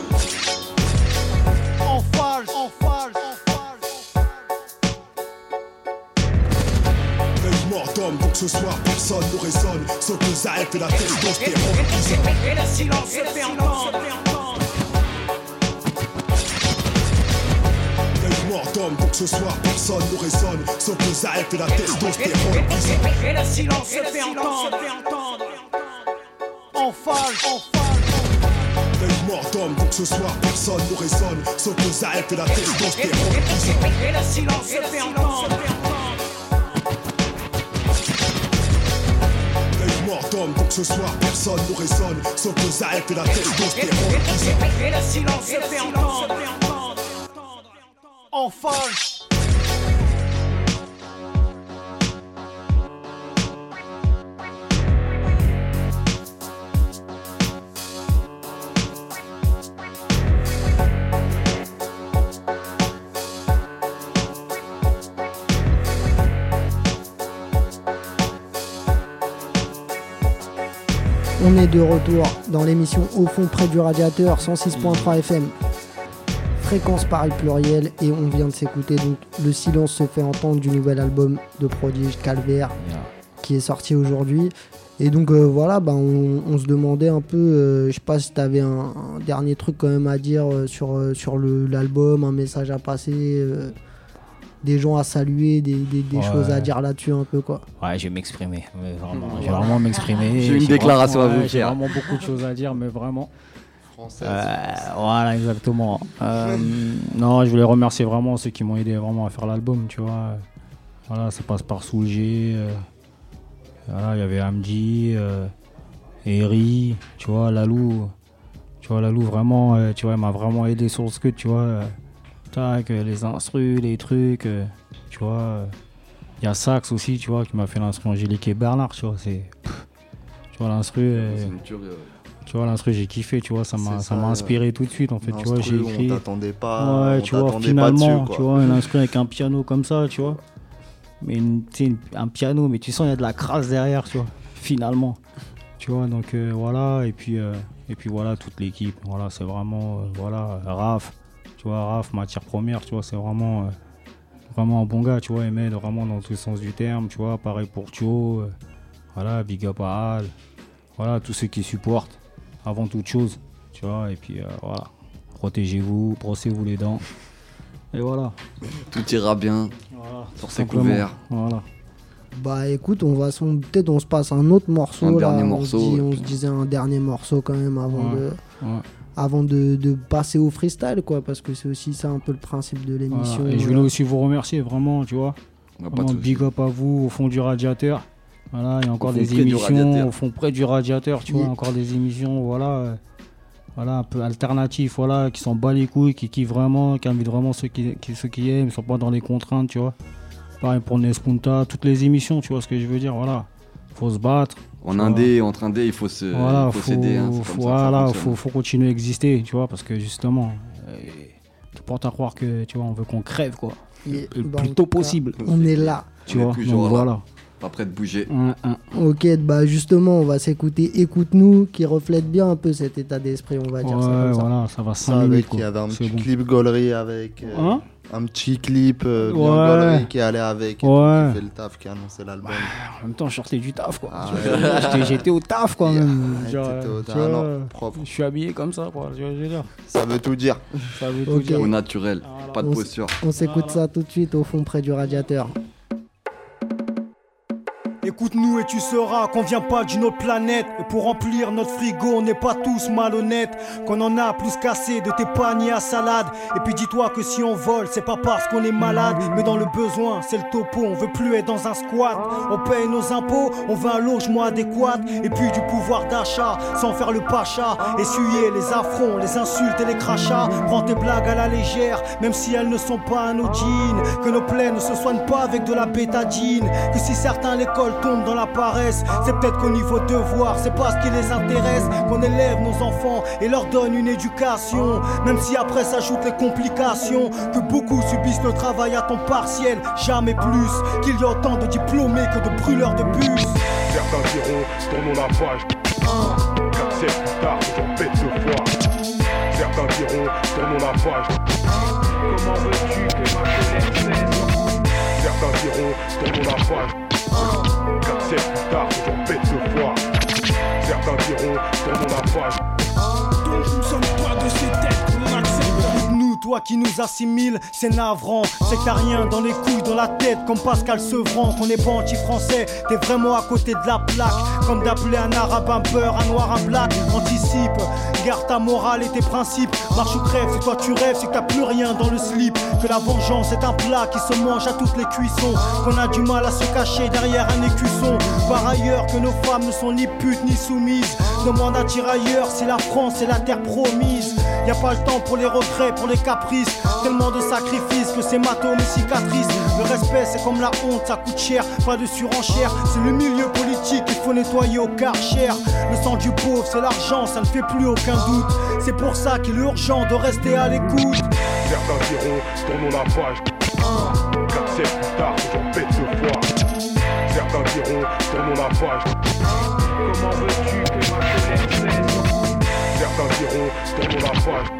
En falche, en falche, en falche. ce soir personne ne résonne, sauf le zaïf et la testostérone. Et le silence se fait entendre. Mort d'homme, donc ce soir personne ne résonne, sauf le zaïf et la testostérone. Et le silence se fait entendre. En falche, en falche. Mort d'homme, donc ce soir personne ne résonne, sauf le zaïf et la testostérone. Et le silence se fait entendre. Mort d'homme, donc ce soir personne ne résonne, sauf le zaïf et la testostérone. Et le silence se fait entendre. En falche. On est de retour dans l'émission Au fond près du radiateur, cent six point trois F M. Fréquence Paris Pluriel, et on vient de s'écouter donc Le silence se fait entendre du nouvel album de Prodige Calvaire, yeah, qui est sorti aujourd'hui. Et donc euh, voilà, bah, on, on se demandait un peu, euh, je sais pas si tu avais un, un dernier truc quand même à dire euh, sur, euh, sur le, l'album, un message à passer, euh, des gens à saluer, des, des, des ouais. choses à dire là-dessus un peu quoi. Ouais, je vais m'exprimer, mais vraiment, mmh, je vais vraiment m'exprimer. J'ai une déclaration vraiment, à vous ouais, faire. J'ai vraiment beaucoup de choses à dire, mais vraiment. Française. Euh, voilà, exactement. Euh, non, je voulais remercier vraiment ceux qui m'ont aidé vraiment à faire l'album, tu vois. Voilà, ça passe par Soulger. Euh, voilà, il y avait Amdi, euh, Eri, tu vois, Lalou. Tu vois, Lalou vraiment, euh, tu vois, m'a vraiment aidé sur le scud, tu vois. Euh, tac, les instrus, les trucs, euh, tu vois. Il y a Sax aussi, tu vois, qui m'a fait l'instru Angélique et Bernard, tu vois. C'est, pff, tu vois, l'instru. Euh, c'est une tuerie, ouais. Tu vois, l'instru, j'ai kiffé, tu vois, ça m'a, ça, ça m'a inspiré euh, tout de suite, en fait, tu vois, j'ai écrit. On t'attendait pas, ouais, on tu vois, finalement, pas dessus, quoi. Tu vois, un instru avec un piano comme ça, tu vois. Mais tu sais, un piano, mais tu sens, il y a de la crasse derrière, tu vois, finalement. Tu vois, donc euh, voilà, et puis, euh, et puis voilà, toute l'équipe, voilà, c'est vraiment, euh, voilà, Raph, tu vois, Raph, matière première, tu vois, c'est vraiment, euh, vraiment un bon gars, tu vois, il m'aide vraiment dans tous les sens du terme, tu vois, pareil pour Thio, euh, voilà, big up à Al, voilà, tous ceux qui supportent. Avant toute chose, tu vois, et puis euh, voilà, protégez-vous, brossez-vous les dents, et voilà. Tout ira bien, voilà, sur ces couverts. Voilà. Bah écoute, on va son... peut-être on se passe un autre morceau. Un là, dernier on morceau. Se dit, on se disait un dernier morceau quand même avant ouais, de, ouais. avant de, de passer au freestyle, quoi, parce que c'est aussi ça un peu le principe de l'émission. Voilà. Et je voulais aussi vous remercier vraiment, tu vois. Vraiment, big up à vous au fond du radiateur. Voilà, il y a encore des émissions au fond près du radiateur, tu oui. vois, encore des émissions, voilà, euh, voilà, un peu alternatives, voilà, qui s'en bat les couilles, qui kiffent vraiment, qui invitent vraiment ceux qui, qui, ceux qui aiment, ils sont pas dans les contraintes, tu vois. Pareil pour Nespunta, toutes les émissions, tu vois ce que je veux dire, voilà, faut se battre. En indé, entre indé, il faut se, voilà, il faut, faut s'aider, hein, faut, voilà, ça faut, faut continuer à exister, tu vois, parce que justement, euh, tu portes à croire que, tu vois, on veut qu'on crève, quoi, yeah, le bah plus tôt possible. On est là, tu vois, donc voilà. Pas prêt de bouger. Mmh, mmh. Ok, bah justement, on va s'écouter Écoute-nous, qui reflète bien un peu cet état d'esprit, on va dire ouais, ça comme ça. Voilà, ça va cinq ça minutes. Avec, quoi. il y avait un petit bon. clip gaulerie avec. Euh, hein un petit clip euh, bien ouais. gaulerie qui allait avec. Et ouais. qui fait le taf, qui a annoncé l'album. Bah, en même temps, je sortais du taf, quoi. Ah, ouais. j'étais, j'étais au taf, quoi, yeah. même. Genre, au taf, non, propre. Je suis habillé comme ça, quoi. Je veux dire. Ça veut tout dire. Ça veut okay. tout dire. Au naturel, voilà. Pas de on posture. S- on s'écoute voilà. ça tout de suite au fond près du radiateur. Écoute-nous et tu sauras qu'on vient pas d'une autre planète. Et pour remplir notre frigo, on n'est pas tous malhonnêtes. Qu'on en a plus qu'assez de tes paniers à salade. Et puis dis-toi que si on vole, c'est pas parce qu'on est malade, mais dans le besoin, c'est le topo. On veut plus être dans un squat. On paye nos impôts, on veut un logement adéquat. Et puis du pouvoir d'achat, sans faire le pacha. Essuyer les affronts, les insultes et les crachats. Prends tes blagues à la légère, même si elles ne sont pas anodines. Que nos plaies ne se soignent pas avec de la bétadine. Que si certains l'école tombent dans la paresse, c'est peut-être qu'au niveau devoir, c'est pas ce qui les intéresse. Qu'on élève nos enfants et leur donne une éducation, même si après s'ajoutent les complications. Que beaucoup subissent le travail à temps partiel, jamais plus. Qu'il y a autant de diplômés que de brûleurs de bus. Certains diront, tournons la page. Quatre siècles plus tard, toujours bête de foi. Certains diront, tournons la page. Comment veux-tu que ma jeunesse cesse? Certains diront, tournons la page. Quatre siècles tard, toujours bête de foi. Certains diront, tournons la page. Donc nous ne sommes pas de ces têtes qu'on accepte. Nous, toi qui nous assimiles, c'est navrant. C'est que t'as rien dans les couilles, dans la tête, comme Pascal Sevran. Qu'on n'est pas anti-français, t'es vraiment à côté de la plaque. Comme d'appeler un arabe un beurre, un noir un black. Anticipe, garde ta morale et tes principes. Marche ou crève, si toi tu rêves, c'est que t'as plus rien dans le slip. Que la vengeance est un plat qui se mange à toutes les cuissons. Qu'on a du mal à se cacher derrière un écusson. Par ailleurs, que nos femmes ne sont ni putes ni soumises. Demande à tirailleurs si la France est la terre promise. Y a pas le temps pour les regrets, pour les caprices. Tellement de sacrifices que c'est matos mes cicatrices. Le respect c'est comme la honte, ça coûte cher. Pas de surenchère, c'est le milieu politique. Il faut nettoyer au Karcher. Le sang du pauvre c'est l'argent, ça ne fait plus aucun doute. C'est pour ça qu'il est urgent de rester à l'écoute. Certains diront, tournons la page. quatre sept plus tard, toujours bête de foi. Certains diront, tournons la page. Comment veux-tu que ma colère cesse? Certains diront, tournons la page.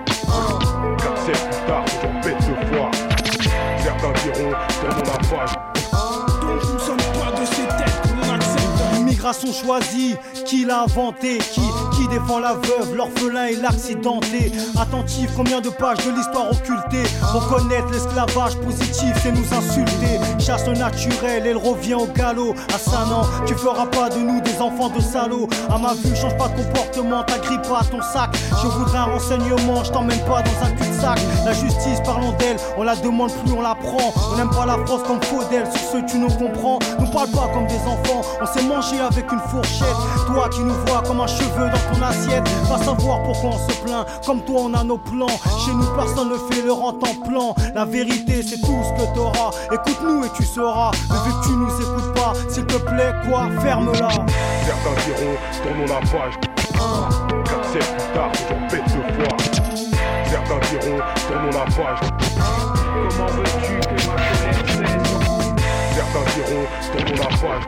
quatre sept plus tard, toujours bête de foi. Certains diront, tournons la page. Donc nous ne sommes pas de ces têtes qu'on accepte. L'immigration choisie, qui l'a inventé? Qui, qui défend la veuve, l'orphelin et l'accidenté? Attentif, combien de pages de l'histoire occultée? Reconnaître l'esclavage positif, c'est nous insulter. Chasse naturelle, elle revient au galop. À Sanan, tu feras pas de nous des enfants de salauds. À ma vue, change pas de comportement, t'agrippe pas à ton sac. Je voudrais un renseignement, je t'emmène pas dans un cul-de-sac. La justice, parlons d'elle, on la demande plus, on la prend. On n'aime pas la France comme faut d'elle, sur ce tu nous comprends. Nous parle pas comme des enfants, on s'est mangé avec une fourchette. Toi qui nous vois comme un cheveu dans ton assiette, va savoir pourquoi on se plaint. Comme toi on a nos plans, chez nous personne ne fait le rent en plan. La vérité c'est tout ce que t'auras, écoute-nous et tu sauras. Mais vu que tu nous écoutes pas, s'il te plaît quoi, ferme-la. Certains diront, tournons la page. quatre sept plus tard, toujours bête de foi. Certains diront, tournons la page. Comment veux-tu que ma colère cesse? Certains diront, tournons la page.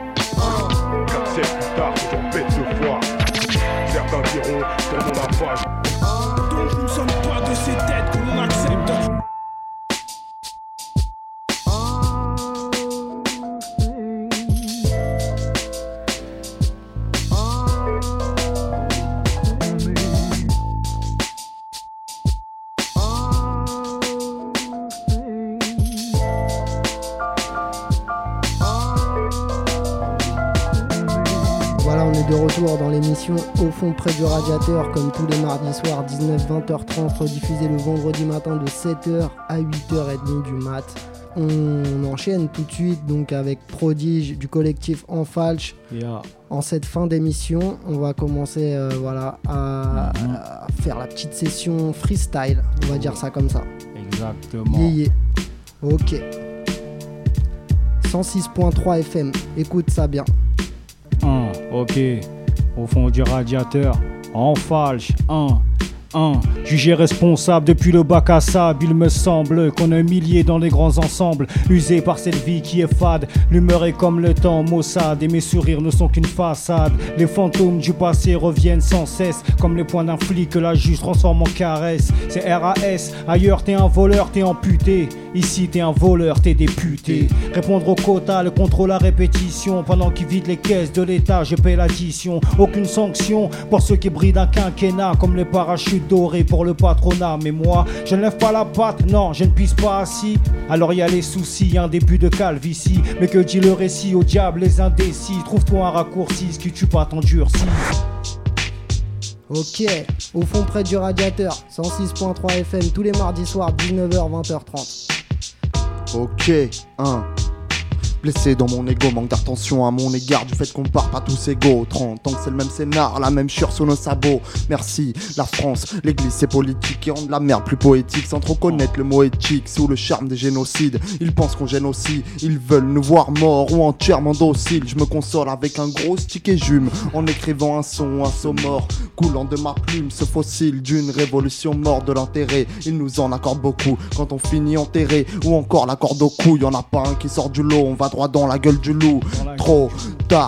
quatre sept plus tard, toujours bête de foi. Certains diront, tournons la page. Donc nous ne sommes pas de ces têtes qu'on accepte. De retour dans l'émission Au fond près du radiateur, comme tous les mardis soirs, dix-neuf vingt heures trente, rediffusé le vendredi matin de sept heures à huit heures trente du mat. On enchaîne tout de suite donc avec Prodige du collectif En Falche. Yeah. En cette fin d'émission, on va commencer euh, voilà, à, mm-hmm. à faire la petite session freestyle, on va dire ça comme ça. Exactement. Yeah, yeah. Ok. cent six point trois F M, écoute ça bien. Un, ok, au fond du radiateur, En Falche, un, un, jugé responsable depuis le bac à sable. Il me semble qu'on est milliers dans les grands ensembles, usés par cette vie qui est fade. L'humeur est comme le temps maussade et mes sourires ne sont qu'une façade. Les fantômes du passé reviennent sans cesse, comme les poings d'un flic que la juge transforme en caresse. C'est R A S, ailleurs t'es un voleur, t'es amputé. Ici t'es un voleur, t'es député. Répondre au quota, le contrôle à répétition. Pendant qu'ils vident les caisses de l'État, je paie l'addition. Aucune sanction pour ceux qui brillent d'un quinquennat, comme les parachutes dorés pour le patronat. Mais moi, je ne lève pas la patte, non, je ne pisse pas assis. Alors y a les soucis, un début de calvitie. Mais que dit le récit, au diable les indécis. Trouve-toi un raccourci, ce qui tue pas t'endurcis. Ok, au fond près du radiateur, cent six point trois F M, tous les mardis soirs, dix-neuf heures vingt heures trente. Ok, un. Blessé dans mon ego, manque d'attention à mon égard du fait qu'on part pas tous égaux. Trente ans que c'est le même scénar, la même chure sur nos sabots. Merci, la France, l'église c'est politique qui rend de la merde plus poétique sans trop connaître le mot éthique. Sous le charme des génocides, ils pensent qu'on gêne aussi. Ils veulent nous voir morts ou entièrement dociles. Je me console avec un gros stick et jume en écrivant un son, un saut mort coulant de ma plume, ce fossile d'une révolution morte de l'intérêt. Ils nous en accordent beaucoup quand on finit enterré, ou encore la corde au cou. Y'en a pas un qui sort du lot, on va droit dans la gueule du loup. Trop tard,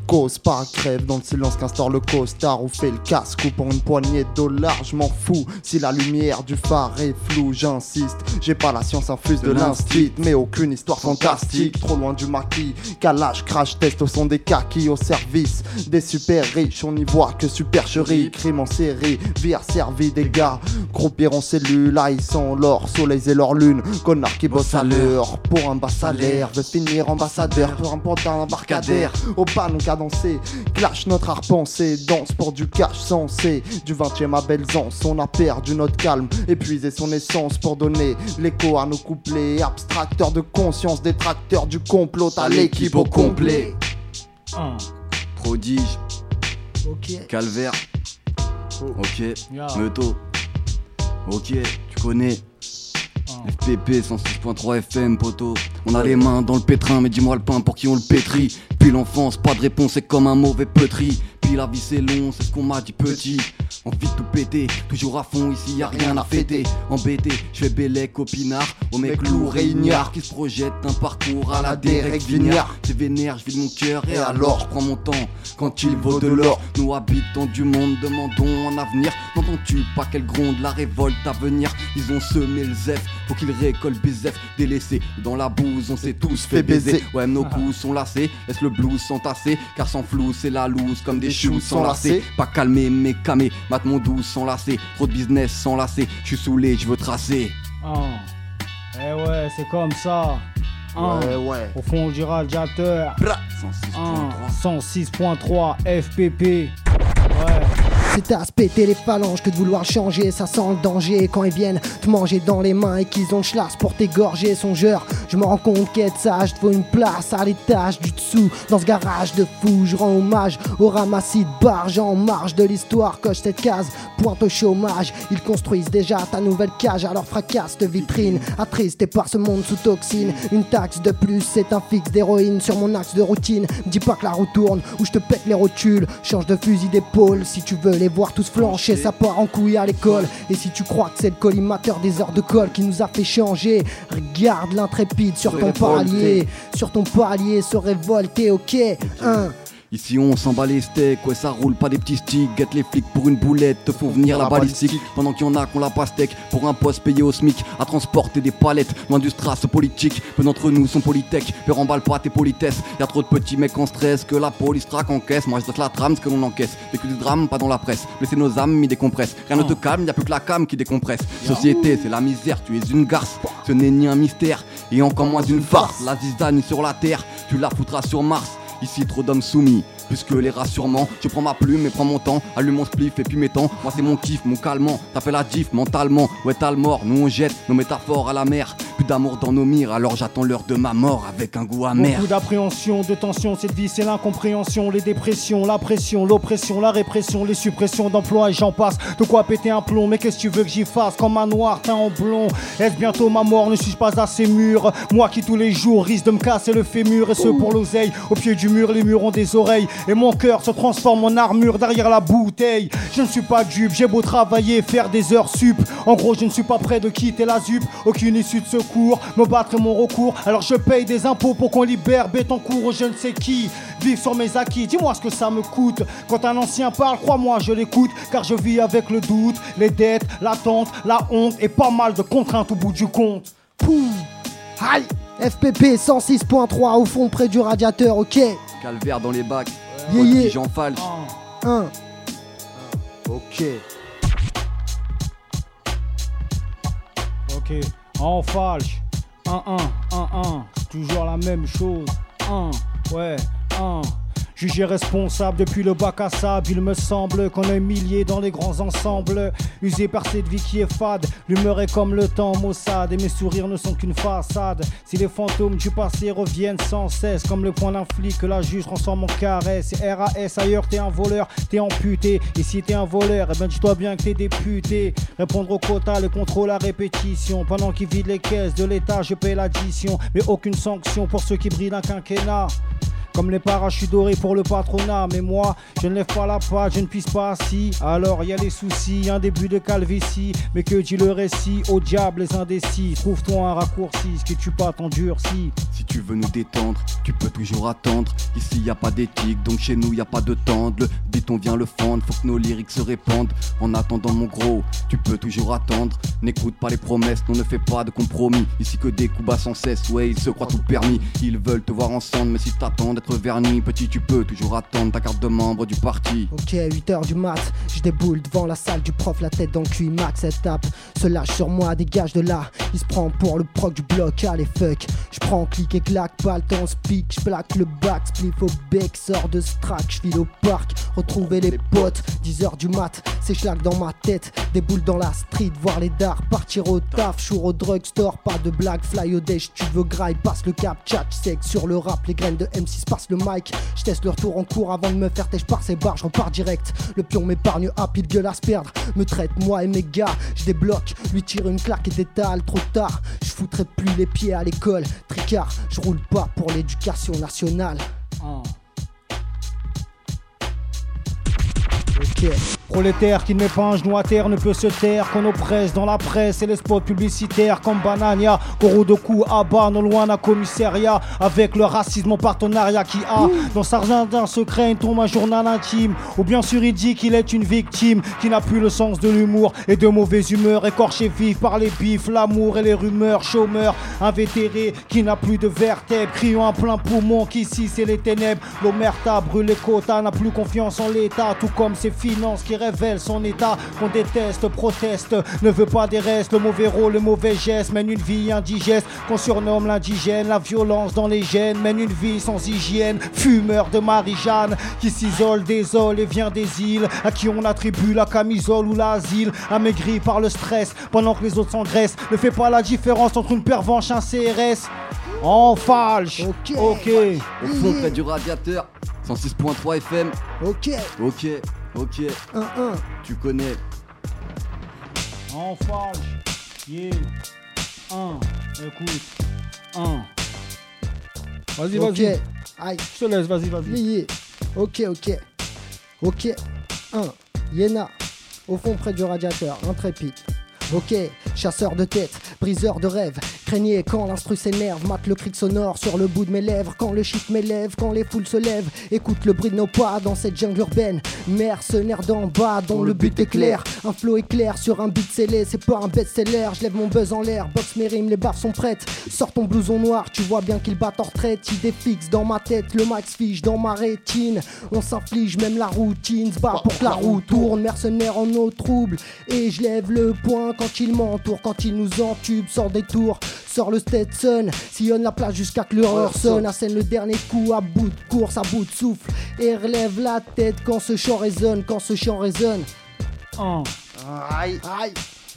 cause pas, crève dans le silence qu'instaure le costard ou fait le casque ou pour une poignée de dollars, je m'en fous. Si la lumière du phare est floue, j'insiste. J'ai pas la science infuse de l'instit, mais aucune histoire fantastique. Trop loin du maquis, calage, crash test au son des kakis au service des super riches. On n'y voit que supercherie, crime en série, vie asservie des gars. Groupir en cellule, haïssant l'or, soleil et leur lune. Connard qui bosse à l'heure pour un bas salaire, veut finir ambassadeur pour un pantin embarcadère. Au pas non cadencé, clash notre art pensé, danse pour du cash sensé. Du vingtième à Belzance, on a perdu notre calme, épuisé son essence pour donner l'écho à nos couplets. Abstracteur de conscience, détracteur du complot, à l'équipe au complet. Un. Prodige. Ok. Calvaire. Oh. Ok. Yeah. Meuto. Ok, tu connais. F P P cent six point trois F M, poto. On a les mains dans le pétrin, mais dis-moi le pain pour qui on le pétrit. Puis l'enfance, pas de réponse, c'est comme un mauvais peutri. Puis la vie c'est long, c'est ce qu'on m'a dit petit. Envie de tout péter, toujours à fond, ici y a rien à fêter. Embêté, je fais Bélec au pinard, aux mecs lourds et ignares qui se projettent un parcours à la Derek Vignard. C'est vénère, je vide mon cœur et alors je prends mon temps. Quand il vaut de l'or, nous habitants du monde demandons un avenir. N'entends-tu pas qu'elle gronde la révolte à venir? Ils ont semé le zef, faut qu'ils récoltent Bézef. Délaissés dans la bouse, on s'est tous fait baiser. Ouais, nos coups sont lassés, laisse le blues s'entasser. Car sans flou, c'est la loose comme des choux sans lacets. Pas calmé, mais camé, mate mon douce sans lasser. Trop de business sans lasser, j'suis saoulé, j'veux tracer. Oh. Eh ouais, c'est comme ça. Hein. Ouais, ouais. Au fond du radiateur. cent six point trois F P P. Ouais. C'est à se péter les phalanges que de vouloir changer, ça sent le danger quand ils viennent te manger dans les mains et qu'ils ont le schlass pour t'égorger. Songeur, je me rends compte qu'être sage te faut une place à l'étage du dessous. Dans ce garage de fou, je rends hommage au ramassis de barge en marge de l'histoire. Coche cette case, pointe au chômage. Ils construisent déjà ta nouvelle cage, alors fracasse de vitrine. Attristé par ce monde sous toxine, une taxe de plus, c'est un fixe d'héroïne sur mon axe de routine. Me dis pas que la roue tourne ou je te pète les rotules. Change de fusil d'épaule si tu veux les voir tous flancher, ça part en couille à l'école. Et si tu crois que c'est le collimateur des heures de colle qui nous a fait changer, regarde l'intrépide sur ton palier, sur ton palier se révolter, ok, un. Ici on s'en bat les steaks, ouais ça roule pas des petits sticks. Guette les flics pour une boulette, te font venir la balistique. Pendant qu'il y en a qu'on la pastèque pour un poste payé au SMIC. À transporter des palettes, loin du strass politique. Peu d'entre nous sont polytech, mais remballe pas tes politesses. Y'a trop de petits mecs en stress que la police traque en caisse. Moi je donne la trame, ce que l'on encaisse. Vécu du drame, pas dans la presse. Laissez nos âmes, m'y décompresse. Rien ne te calme, y'a plus que la cam qui décompresse. Société, c'est la misère, tu es une garce. Ce n'est ni un mystère, et encore moins une farce. La zizanie sur la terre, tu la foutras sur Mars. Ici trop d'hommes soumis, plus que les rassurements. Je prends ma plume et prends mon temps, allume mon spliff et puis mes temps. Moi c'est mon kiff, mon calmant, t'as fait la diff mentalement. Ouais t'as le mort, nous on jette nos métaphores à la mer. Plus d'amour dans nos mires, alors j'attends l'heure de ma mort avec un goût amer. Beaucoup d'appréhension, de tension, cette vie c'est l'incompréhension. Les dépressions, la pression, l'oppression, la répression, les suppressions d'emplois et j'en passe. De quoi péter un plomb, mais qu'est-ce que tu veux que j'y fasse? Comme un noir teint en blond, est-ce bientôt ma mort? Ne suis-je pas assez mûr? Moi qui tous les jours risque de me casser le fémur. Et ce pour l'oseille, au pied du mur, les murs ont des oreilles. Et mon cœur se transforme en armure derrière la bouteille. Je ne suis pas dupe, j'ai beau travailler, faire des heures sup. En gros je ne suis pas prêt de quitter la ZUP. Aucune issue de secours, me battre est mon recours. Alors je paye des impôts pour qu'on libère Bétancourt ou je ne sais qui. Vivre sur mes acquis, dis-moi ce que ça me coûte. Quand un ancien parle, crois-moi je l'écoute. Car je vis avec le doute, les dettes, l'attente, la honte et pas mal de contraintes au bout du compte. Poum. Aïe. F P P cent six point trois au fond près du radiateur, ok. Calvaire dans les bacs, yeah, yeah. En falche. Un. Ok. Ok, en falche. Un, un, un, un. C'est toujours la même chose. Un, ouais, un. Jugé responsable depuis le bac à sable, il me semble qu'on est milliers dans les grands ensembles. Usé par cette vie qui est fade, l'humeur est comme le temps maussade et mes sourires ne sont qu'une façade. Si les fantômes du passé reviennent sans cesse, comme le point d'un flic que la juge transforme en caresse. C'est R A S ailleurs, t'es un voleur, t'es amputé. Et si t'es un voleur, eh ben dis-toi bien que t'es député. Répondre au quota, le contrôle à répétition. Pendant qu'ils vident les caisses de l'État, je paie l'addition. Mais aucune sanction pour ceux qui brillent d'un quinquennat. comme les parachutes dorés pour le patronat. Mais moi, je ne lève pas la patte, je ne pisse pas assis. Alors y a les soucis, un début de calvitie. Mais que dit le récit, au diable les indécis. Trouve-toi un raccourci, ce que tu pas t'endurcis. Si tu veux nous détendre, tu peux toujours attendre. Ici y a pas d'éthique, donc chez nous y a pas de tendre. Le beat on vient le fendre, faut que nos lyriques se répandent. En attendant mon gros, tu peux toujours attendre. N'écoute pas les promesses, non ne fais pas de compromis. Ici que des coups bas sans cesse, ouais ils se croient tout permis. Ils veulent te voir ensemble, mais si t'attends d'être verni, petit tu peux toujours attendre ta carte de membre du parti. Ok, huit heures du mat, je déboule devant la salle du prof, la tête dans le cul, max cette tape. Se lâche sur moi, dégage de là. Il se prend pour le proc du bloc, allez fuck. Je prends clic et claque, pas le temps speak. Je plaque le back, spliff au bec, sors de strack. Je file au parc, retrouver les potes. dix heures du mat, c'est schlack dans ma tête. Des boules dans la street, voir les dards, partir au taf. Chour au drugstore, pas de blague, fly au déj. Tu veux graille, passe le cap, tchatch sec sur le rap. Les graines de M six passe le mic. Je teste le retour en cours avant de me faire têche par ces barres. Je repars direct, le pion m'épargne, ah pile gueule à se perdre. Me traite moi et mes gars, je débloque. Lui tire une claque et détale trop tard. Je foutrais plus les pieds à l'école. Tricard, je roule pas pour l'éducation nationale. Oh. Ok. Prolétaire qui ne met pas un genou à terre ne peut se taire. Qu'on oppresse dans la presse et les spots publicitaires comme Banania, Korodoku, Abba, non loin d'un commissariat. Avec le racisme en partenariat qui a mmh. dans sa jardin secret une tombe un journal intime. Ou bien sûr il dit qu'il est une victime qui n'a plus le sens de l'humour et de mauvaise humeur. Écorché vif par les bifs, l'amour et les rumeurs. Chômeur, invétéré qui n'a plus de vertèbres. Criant à plein poumon qu'ici c'est les ténèbres. L'omerta brûle les quotas, n'a plus confiance en l'État. Tout comme ses finances qui révèle son état, qu'on déteste, proteste, ne veut pas des restes, le mauvais rôle, le mauvais geste, mène une vie indigeste, qu'on surnomme l'indigène, la violence dans les gènes, mène une vie sans hygiène, fumeur de Marie-Jeanne, qui s'isole, désole et vient des îles, à qui on attribue la camisole ou l'asile, amaigri par le stress, pendant que les autres s'engraissent, ne fait pas la différence entre une pervenche et un C R S. En falche. Ok. Ok. Au fond près du radiateur, cent six point trois F M. Ok. Ok. Ok, un un. Tu connais. En falche, yeah. un, écoute, un. Vas-y, okay. vas-y. Aïe. Je te laisse, vas-y, vas-y. Yeah. Ok, ok. Ok, un. Yéna, au fond près du radiateur, intrépide. Ok, chasseur de tête, briseur de rêves, craignez quand l'instru s'énerve, mate le cric sonore sur le bout de mes lèvres, quand le shit m'élève, quand les foules se lèvent, écoute le bruit de nos pas dans cette jungle urbaine, mercenaire d'en bas dont le but est clair, un flow éclair sur un beat scellé, c'est pas un best-seller, je lève mon buzz en l'air, boxe mes rimes, les baffes sont prêtes, sors ton blouson noir, tu vois bien qu'il bat en retraite, idée fixe dans ma tête, le max fiche dans ma rétine, on s'inflige même la routine, se bat pour que la roue tourne, mercenaire en eau trouble, et je lève le poing quand il m'entoure, quand il nous entube, sort des tours, sort le Stetson, sillonne la place jusqu'à que l'horreur sonne, assène le dernier coup à bout de course, à bout de souffle, et relève la tête quand ce chant résonne, quand ce chant résonne. Oh. Aïe, aïe.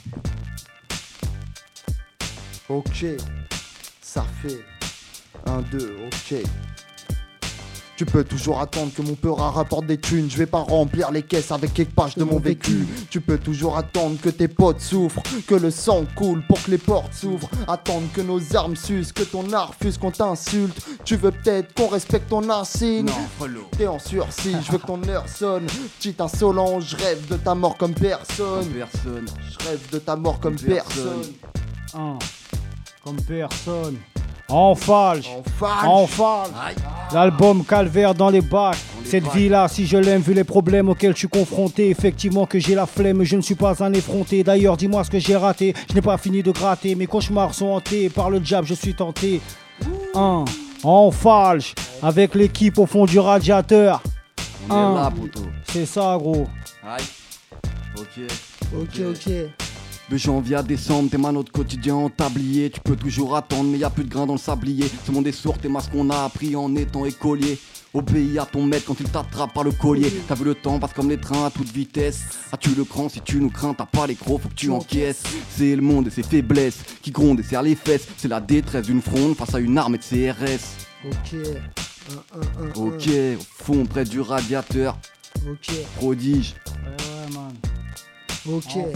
Ok, ça fait un, deux, ok. Tu peux toujours attendre que mon peur rapporte des thunes. Je vais pas remplir les caisses avec quelques pages de mon vécu. Tu peux toujours attendre que tes potes souffrent, que le sang coule pour que les portes s'ouvrent. Attendre que nos armes s'usent, que ton art fuse, qu'on t'insulte. Tu veux peut-être qu'on respecte ton insigne. Non, t'es en sursis, je veux que ton heure sonne. Petit insolent, je rêve de ta mort comme personne. Personne. Je rêve de ta mort comme, comme personne. personne. Un. Comme personne. En falche, en falche, en falche. L'album Calvaire dans les bacs. Cette vie-là, si je l'aime, vu les problèmes auxquels je suis confronté, effectivement que j'ai la flemme, je ne suis pas un effronté. D'ailleurs, dis-moi ce que j'ai raté. Je n'ai pas fini de gratter. Mes cauchemars sont hantés. Par le diable, je suis tenté. Un, en falche, avec l'équipe au fond du radiateur. Un, c'est ça, gros. Aïe. Ok. Ok, ok. De janvier à décembre, t'es ma note quotidien en tablier. Tu peux toujours attendre, mais y a plus de grains dans le sablier. Ce monde est sourd, t'es ce qu'on a appris en étant écolier. Obéis à ton maître quand il t'attrape par le collier. T'as vu le temps passe comme les trains à toute vitesse. As-tu le cran si tu nous crains, t'as pas les crocs, faut que tu encaisses. C'est le monde et ses faiblesses qui grondent et serrent les fesses. C'est la détresse d'une fronde face à une armée de C R S. Ok. Un, un, un, ok, au fond près du radiateur. Ok. Prodige. Ouais, ouais, man. Ok.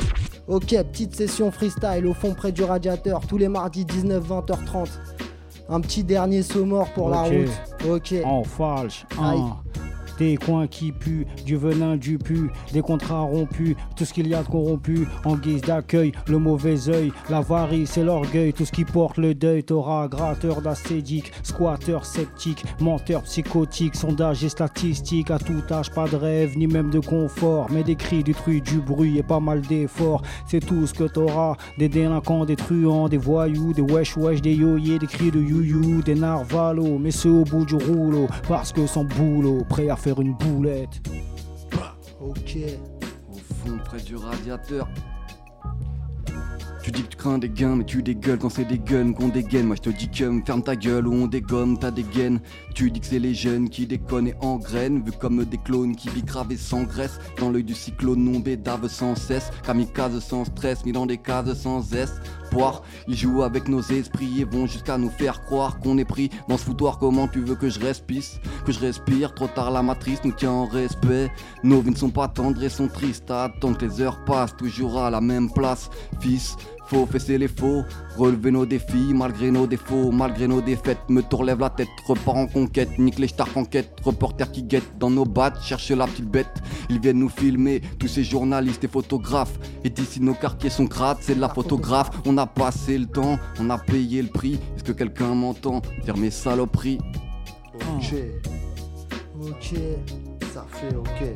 Ok, petite session freestyle au fond près du radiateur, tous les mardis dix-neuf vingt heures trente. Un petit dernier saut mort pour Ok. la route. Ok. En falche. Aïe. Un. Des coins qui puent, du venin, du pu, des contrats rompus, tout ce qu'il y a de corrompu, en guise d'accueil, le mauvais œil, l'avarice et l'orgueil, tout ce qui porte le deuil, t'auras gratteur d'acédique, squatteur sceptique, menteur psychotique, sondage et statistique, à tout âge pas de rêve, ni même de confort, mais des cris, du truie, du bruit et pas mal d'efforts, c'est tout ce que t'auras, des délinquants, des truands, des voyous, des wesh wesh, des yoyés, des cris de you-you, des narvalos, mais ceux au bout du rouleau, parce que sans boulot, prêt à faire une boulette. Ok. Au fond, près du radiateur. Tu dis que tu crains des gains, mais tu dégueules quand c'est des guns qu'on dégaine. Moi je te dis que ferme ta gueule ou on dégomme ta dégaine. Tu dis que c'est les jeunes qui déconnent et engrainent, vu comme des clones qui bicravent et sans graisse. Dans l'œil du cyclone, non bédave sans cesse. Kamikaze sans stress, mis dans des cases sans espoir. Ils jouent avec nos esprits et vont jusqu'à nous faire croire qu'on est pris dans ce foutoir. Comment tu veux que je respire, que je respire? Trop tard la matrice nous tient en respect. Nos vies ne sont pas tendres et sont tristes à attendre que les heures passent, toujours à la même place. Fils, faut fesser les faux, relever nos défis malgré nos défauts, malgré nos défaites. Me tourlève la tête, repars en conquête, nique les stars en quête, reporters qui guettent dans nos battes, chercher la petite bête. Ils viennent nous filmer, tous ces journalistes et photographes. Et d'ici nos quartiers sont grattes, c'est de la photographe. On a passé le temps, on a payé le prix. Est-ce que quelqu'un m'entend dire mes saloperies? Ok, Ok. ça fait ok.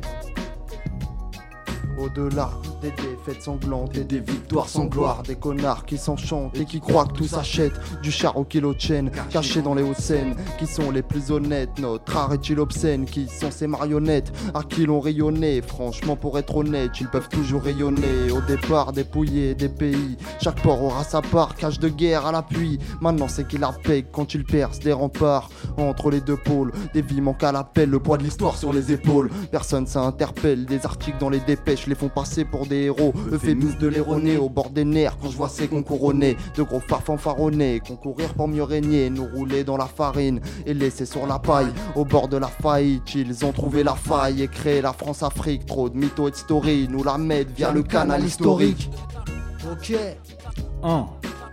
Au-delà des défaites sanglantes et des victoires sans gloire, des connards qui s'enchantent et qui croient que tout s'achète, du char au kilo de chaîne, caché dans les Hauts-de-Seine. Qui sont les plus honnêtes? Notre art est-il obscène? Qui sont ces marionnettes à qui l'on rayonné? Franchement, pour être honnête, ils peuvent toujours rayonner. Au départ, dépouillés des pays, chaque port aura sa part, cage de guerre à l'appui. Maintenant c'est qu'il la paye quand il perce des remparts entre les deux pôles. Des vies manquent à l'appel, le poids de l'histoire sur les épaules. Personne s'interpelle, des articles dans les dépêches les font passer pour des héros. Euphémisme de l'héroné au bord des nerfs quand je vois ces concouronnés. De gros phares fanfaronnés, concourir pour mieux régner, nous rouler dans la farine et laisser sur la paille. Au bord de la faillite, ils ont trouvé la faille et créé la France-Afrique. Trop de mythos et de story, nous la mettent via le canal historique. Ok. Un.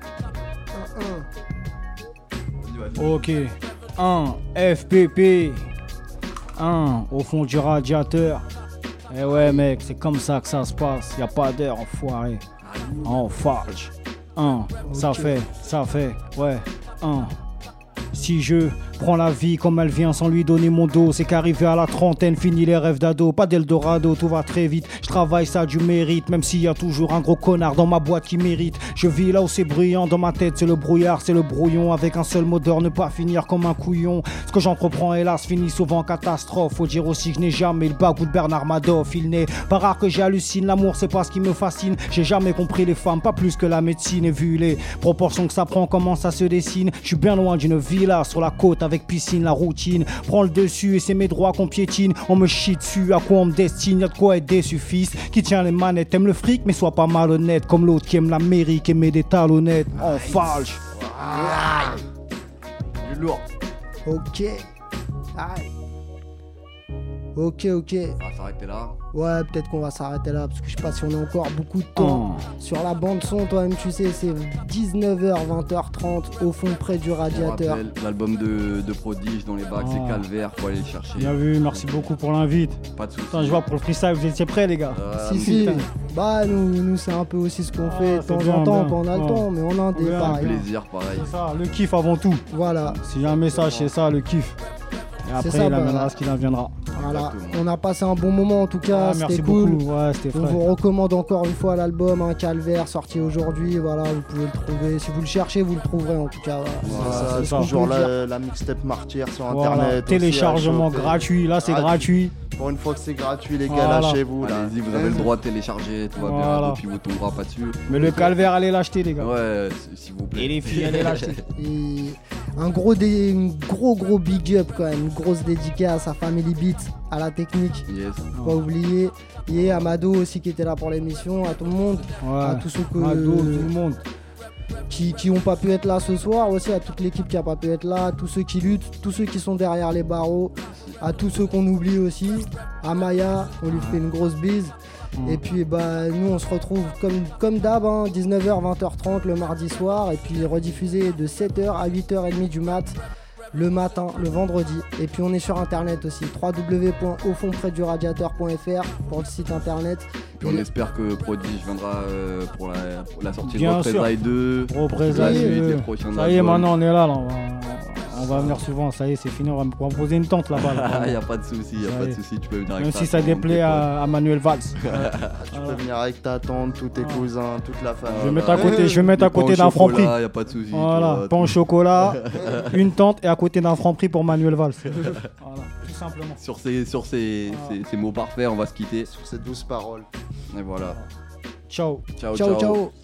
un, un. Ok. Un. F P P. Un. Au fond du radiateur. Eh ouais mec, c'est comme ça que ça se passe, y a pas d'heure enfoiré. En falche. Un, ça Ok. fait, ça fait, ouais, un. Si je prends la vie comme elle vient sans lui donner mon dos, c'est qu'arrivé à la trentaine, fini les rêves d'ado. Pas d'Eldorado, tout va très vite. Je travaille, ça a du mérite, même s'il y a toujours un gros connard dans ma boîte qui mérite. Je vis là où c'est bruyant, dans ma tête c'est le brouillard, c'est le brouillon. Avec un seul mot d'or, ne pas finir comme un couillon. Ce que j'entreprends hélas finit souvent en catastrophe. Faut dire aussi que je n'ai jamais le bagou de Bernard Madoff. Il n'est pas rare que j'hallucine, l'amour c'est pas ce qui me fascine. J'ai jamais compris les femmes, pas plus que la médecine. Et vu les proportions que ça prend, comment ça se dessine. Je suis bien loin d'une villa sur la côte avec piscine, la routine prend le dessus et c'est mes droits qu'on piétine. On me chie dessus, à quoi on me destine, y'a de quoi être déçu fils. Qui tient les manettes, aime le fric mais sois pas malhonnête. Comme l'autre qui aime l'Amérique et met des talonnettes. En falche. Du lourd. Ok. Aïe. Ok, ok. On va s'arrêter là. Ouais, peut-être qu'on va s'arrêter là parce que je sais pas si on a encore beaucoup de temps. Oh. Sur la bande son, toi-même, tu sais, c'est dix-neuf heures, vingt heures trente au fond près du On radiateur. rappelle, l'album de, de Prodige dans les bacs, Oh. c'est Calvaire, faut aller le chercher. Bien vu, merci beaucoup pour l'invite. Pas de soucis. Attends, je vois pour le freestyle, vous étiez prêts les gars? Euh, Si, si. Bah, nous, nous c'est un peu aussi ce qu'on Ah, fait de c'est temps bien, en temps bien. quand on a le Ouais. temps, mais on a un Bien, départ. Un plaisir, pareil. C'est ça, le kiff avant tout. Voilà. S'il y a un message, c'est ça, le kiff. Et après, ça, il bah, amènera ce qu'il en viendra. Voilà, on a passé un bon moment en tout cas, Ah, c'était merci cool. beaucoup. Ouais, c'était On frais. vous recommande encore une fois l'album, un Calvaire sorti aujourd'hui. Voilà, vous pouvez le trouver. Si vous le cherchez, vous le trouverez en tout cas. Voilà. Voilà, C'est c'est ce qu'on toujours peut dire. la, la mixtape Martyr sur Voilà, internet. téléchargement aussi à choper. gratuit, là c'est gratuit. Pour une fois que c'est gratuit, les gars, Voilà. lâchez-vous. là. Allez-y, vous avez le droit de télécharger, tout va Voilà. bien, et puis vous tomberez pas dessus. Mais le calvaire, allez l'acheter, les gars. Ouais, s'il vous plaît. Et les filles, allez l'acheter. Et un gros, dé... une gros gros big up quand même, une grosse dédicace à Family Beat, à la technique. Yes. Faut pas oublier. Et à Mado aussi qui était là pour l'émission, à tout le monde, Ouais. à tous ceux que Mado, tout le monde. qui qui ont pas pu être là ce soir, aussi à toute l'équipe qui a pas pu être là, à tous ceux qui luttent, tous ceux qui sont derrière les barreaux, à tous ceux qu'on oublie aussi, à Maya, on lui fait une grosse bise. Mmh. Et puis bah nous on se retrouve comme, comme d'hab, hein, dix-neuf heures vingt heures trente le mardi soir, et puis rediffusé de sept heures à huit heures trente du mat le matin, le vendredi. Et puis on est sur internet aussi, w w w point au fond près du radiateur point f r pour le site internet. Puis on et espère que Prodige viendra euh, pour, la, pour la sortie Bien de Représailles deux. Représailles deux. Ça y est, maintenant on est là, là. On va, on va venir souvent, ça y est, c'est fini. On va me poser une tente là-bas. Là, il n'y a pas de souci, il n'y a pas de souci. Tu peux venir avec Même si ça déplaît à, à Manuel Valls. Tu peux venir avec ta tante, tous tes cousins, toute la famille. Je vais mettre à côté, je vais mettre à côté d'un Franprix. Il n'y a pas de souci. Voilà, pain au chocolat, une tente et à côté d'un Franprix pour Manuel Valls. Voilà, tout simplement. Sur ces, sur ces, ces, ces mots parfaits, on va se quitter. Sur ces douces paroles. Et voilà. Ciao. Ciao, ciao. ciao. ciao.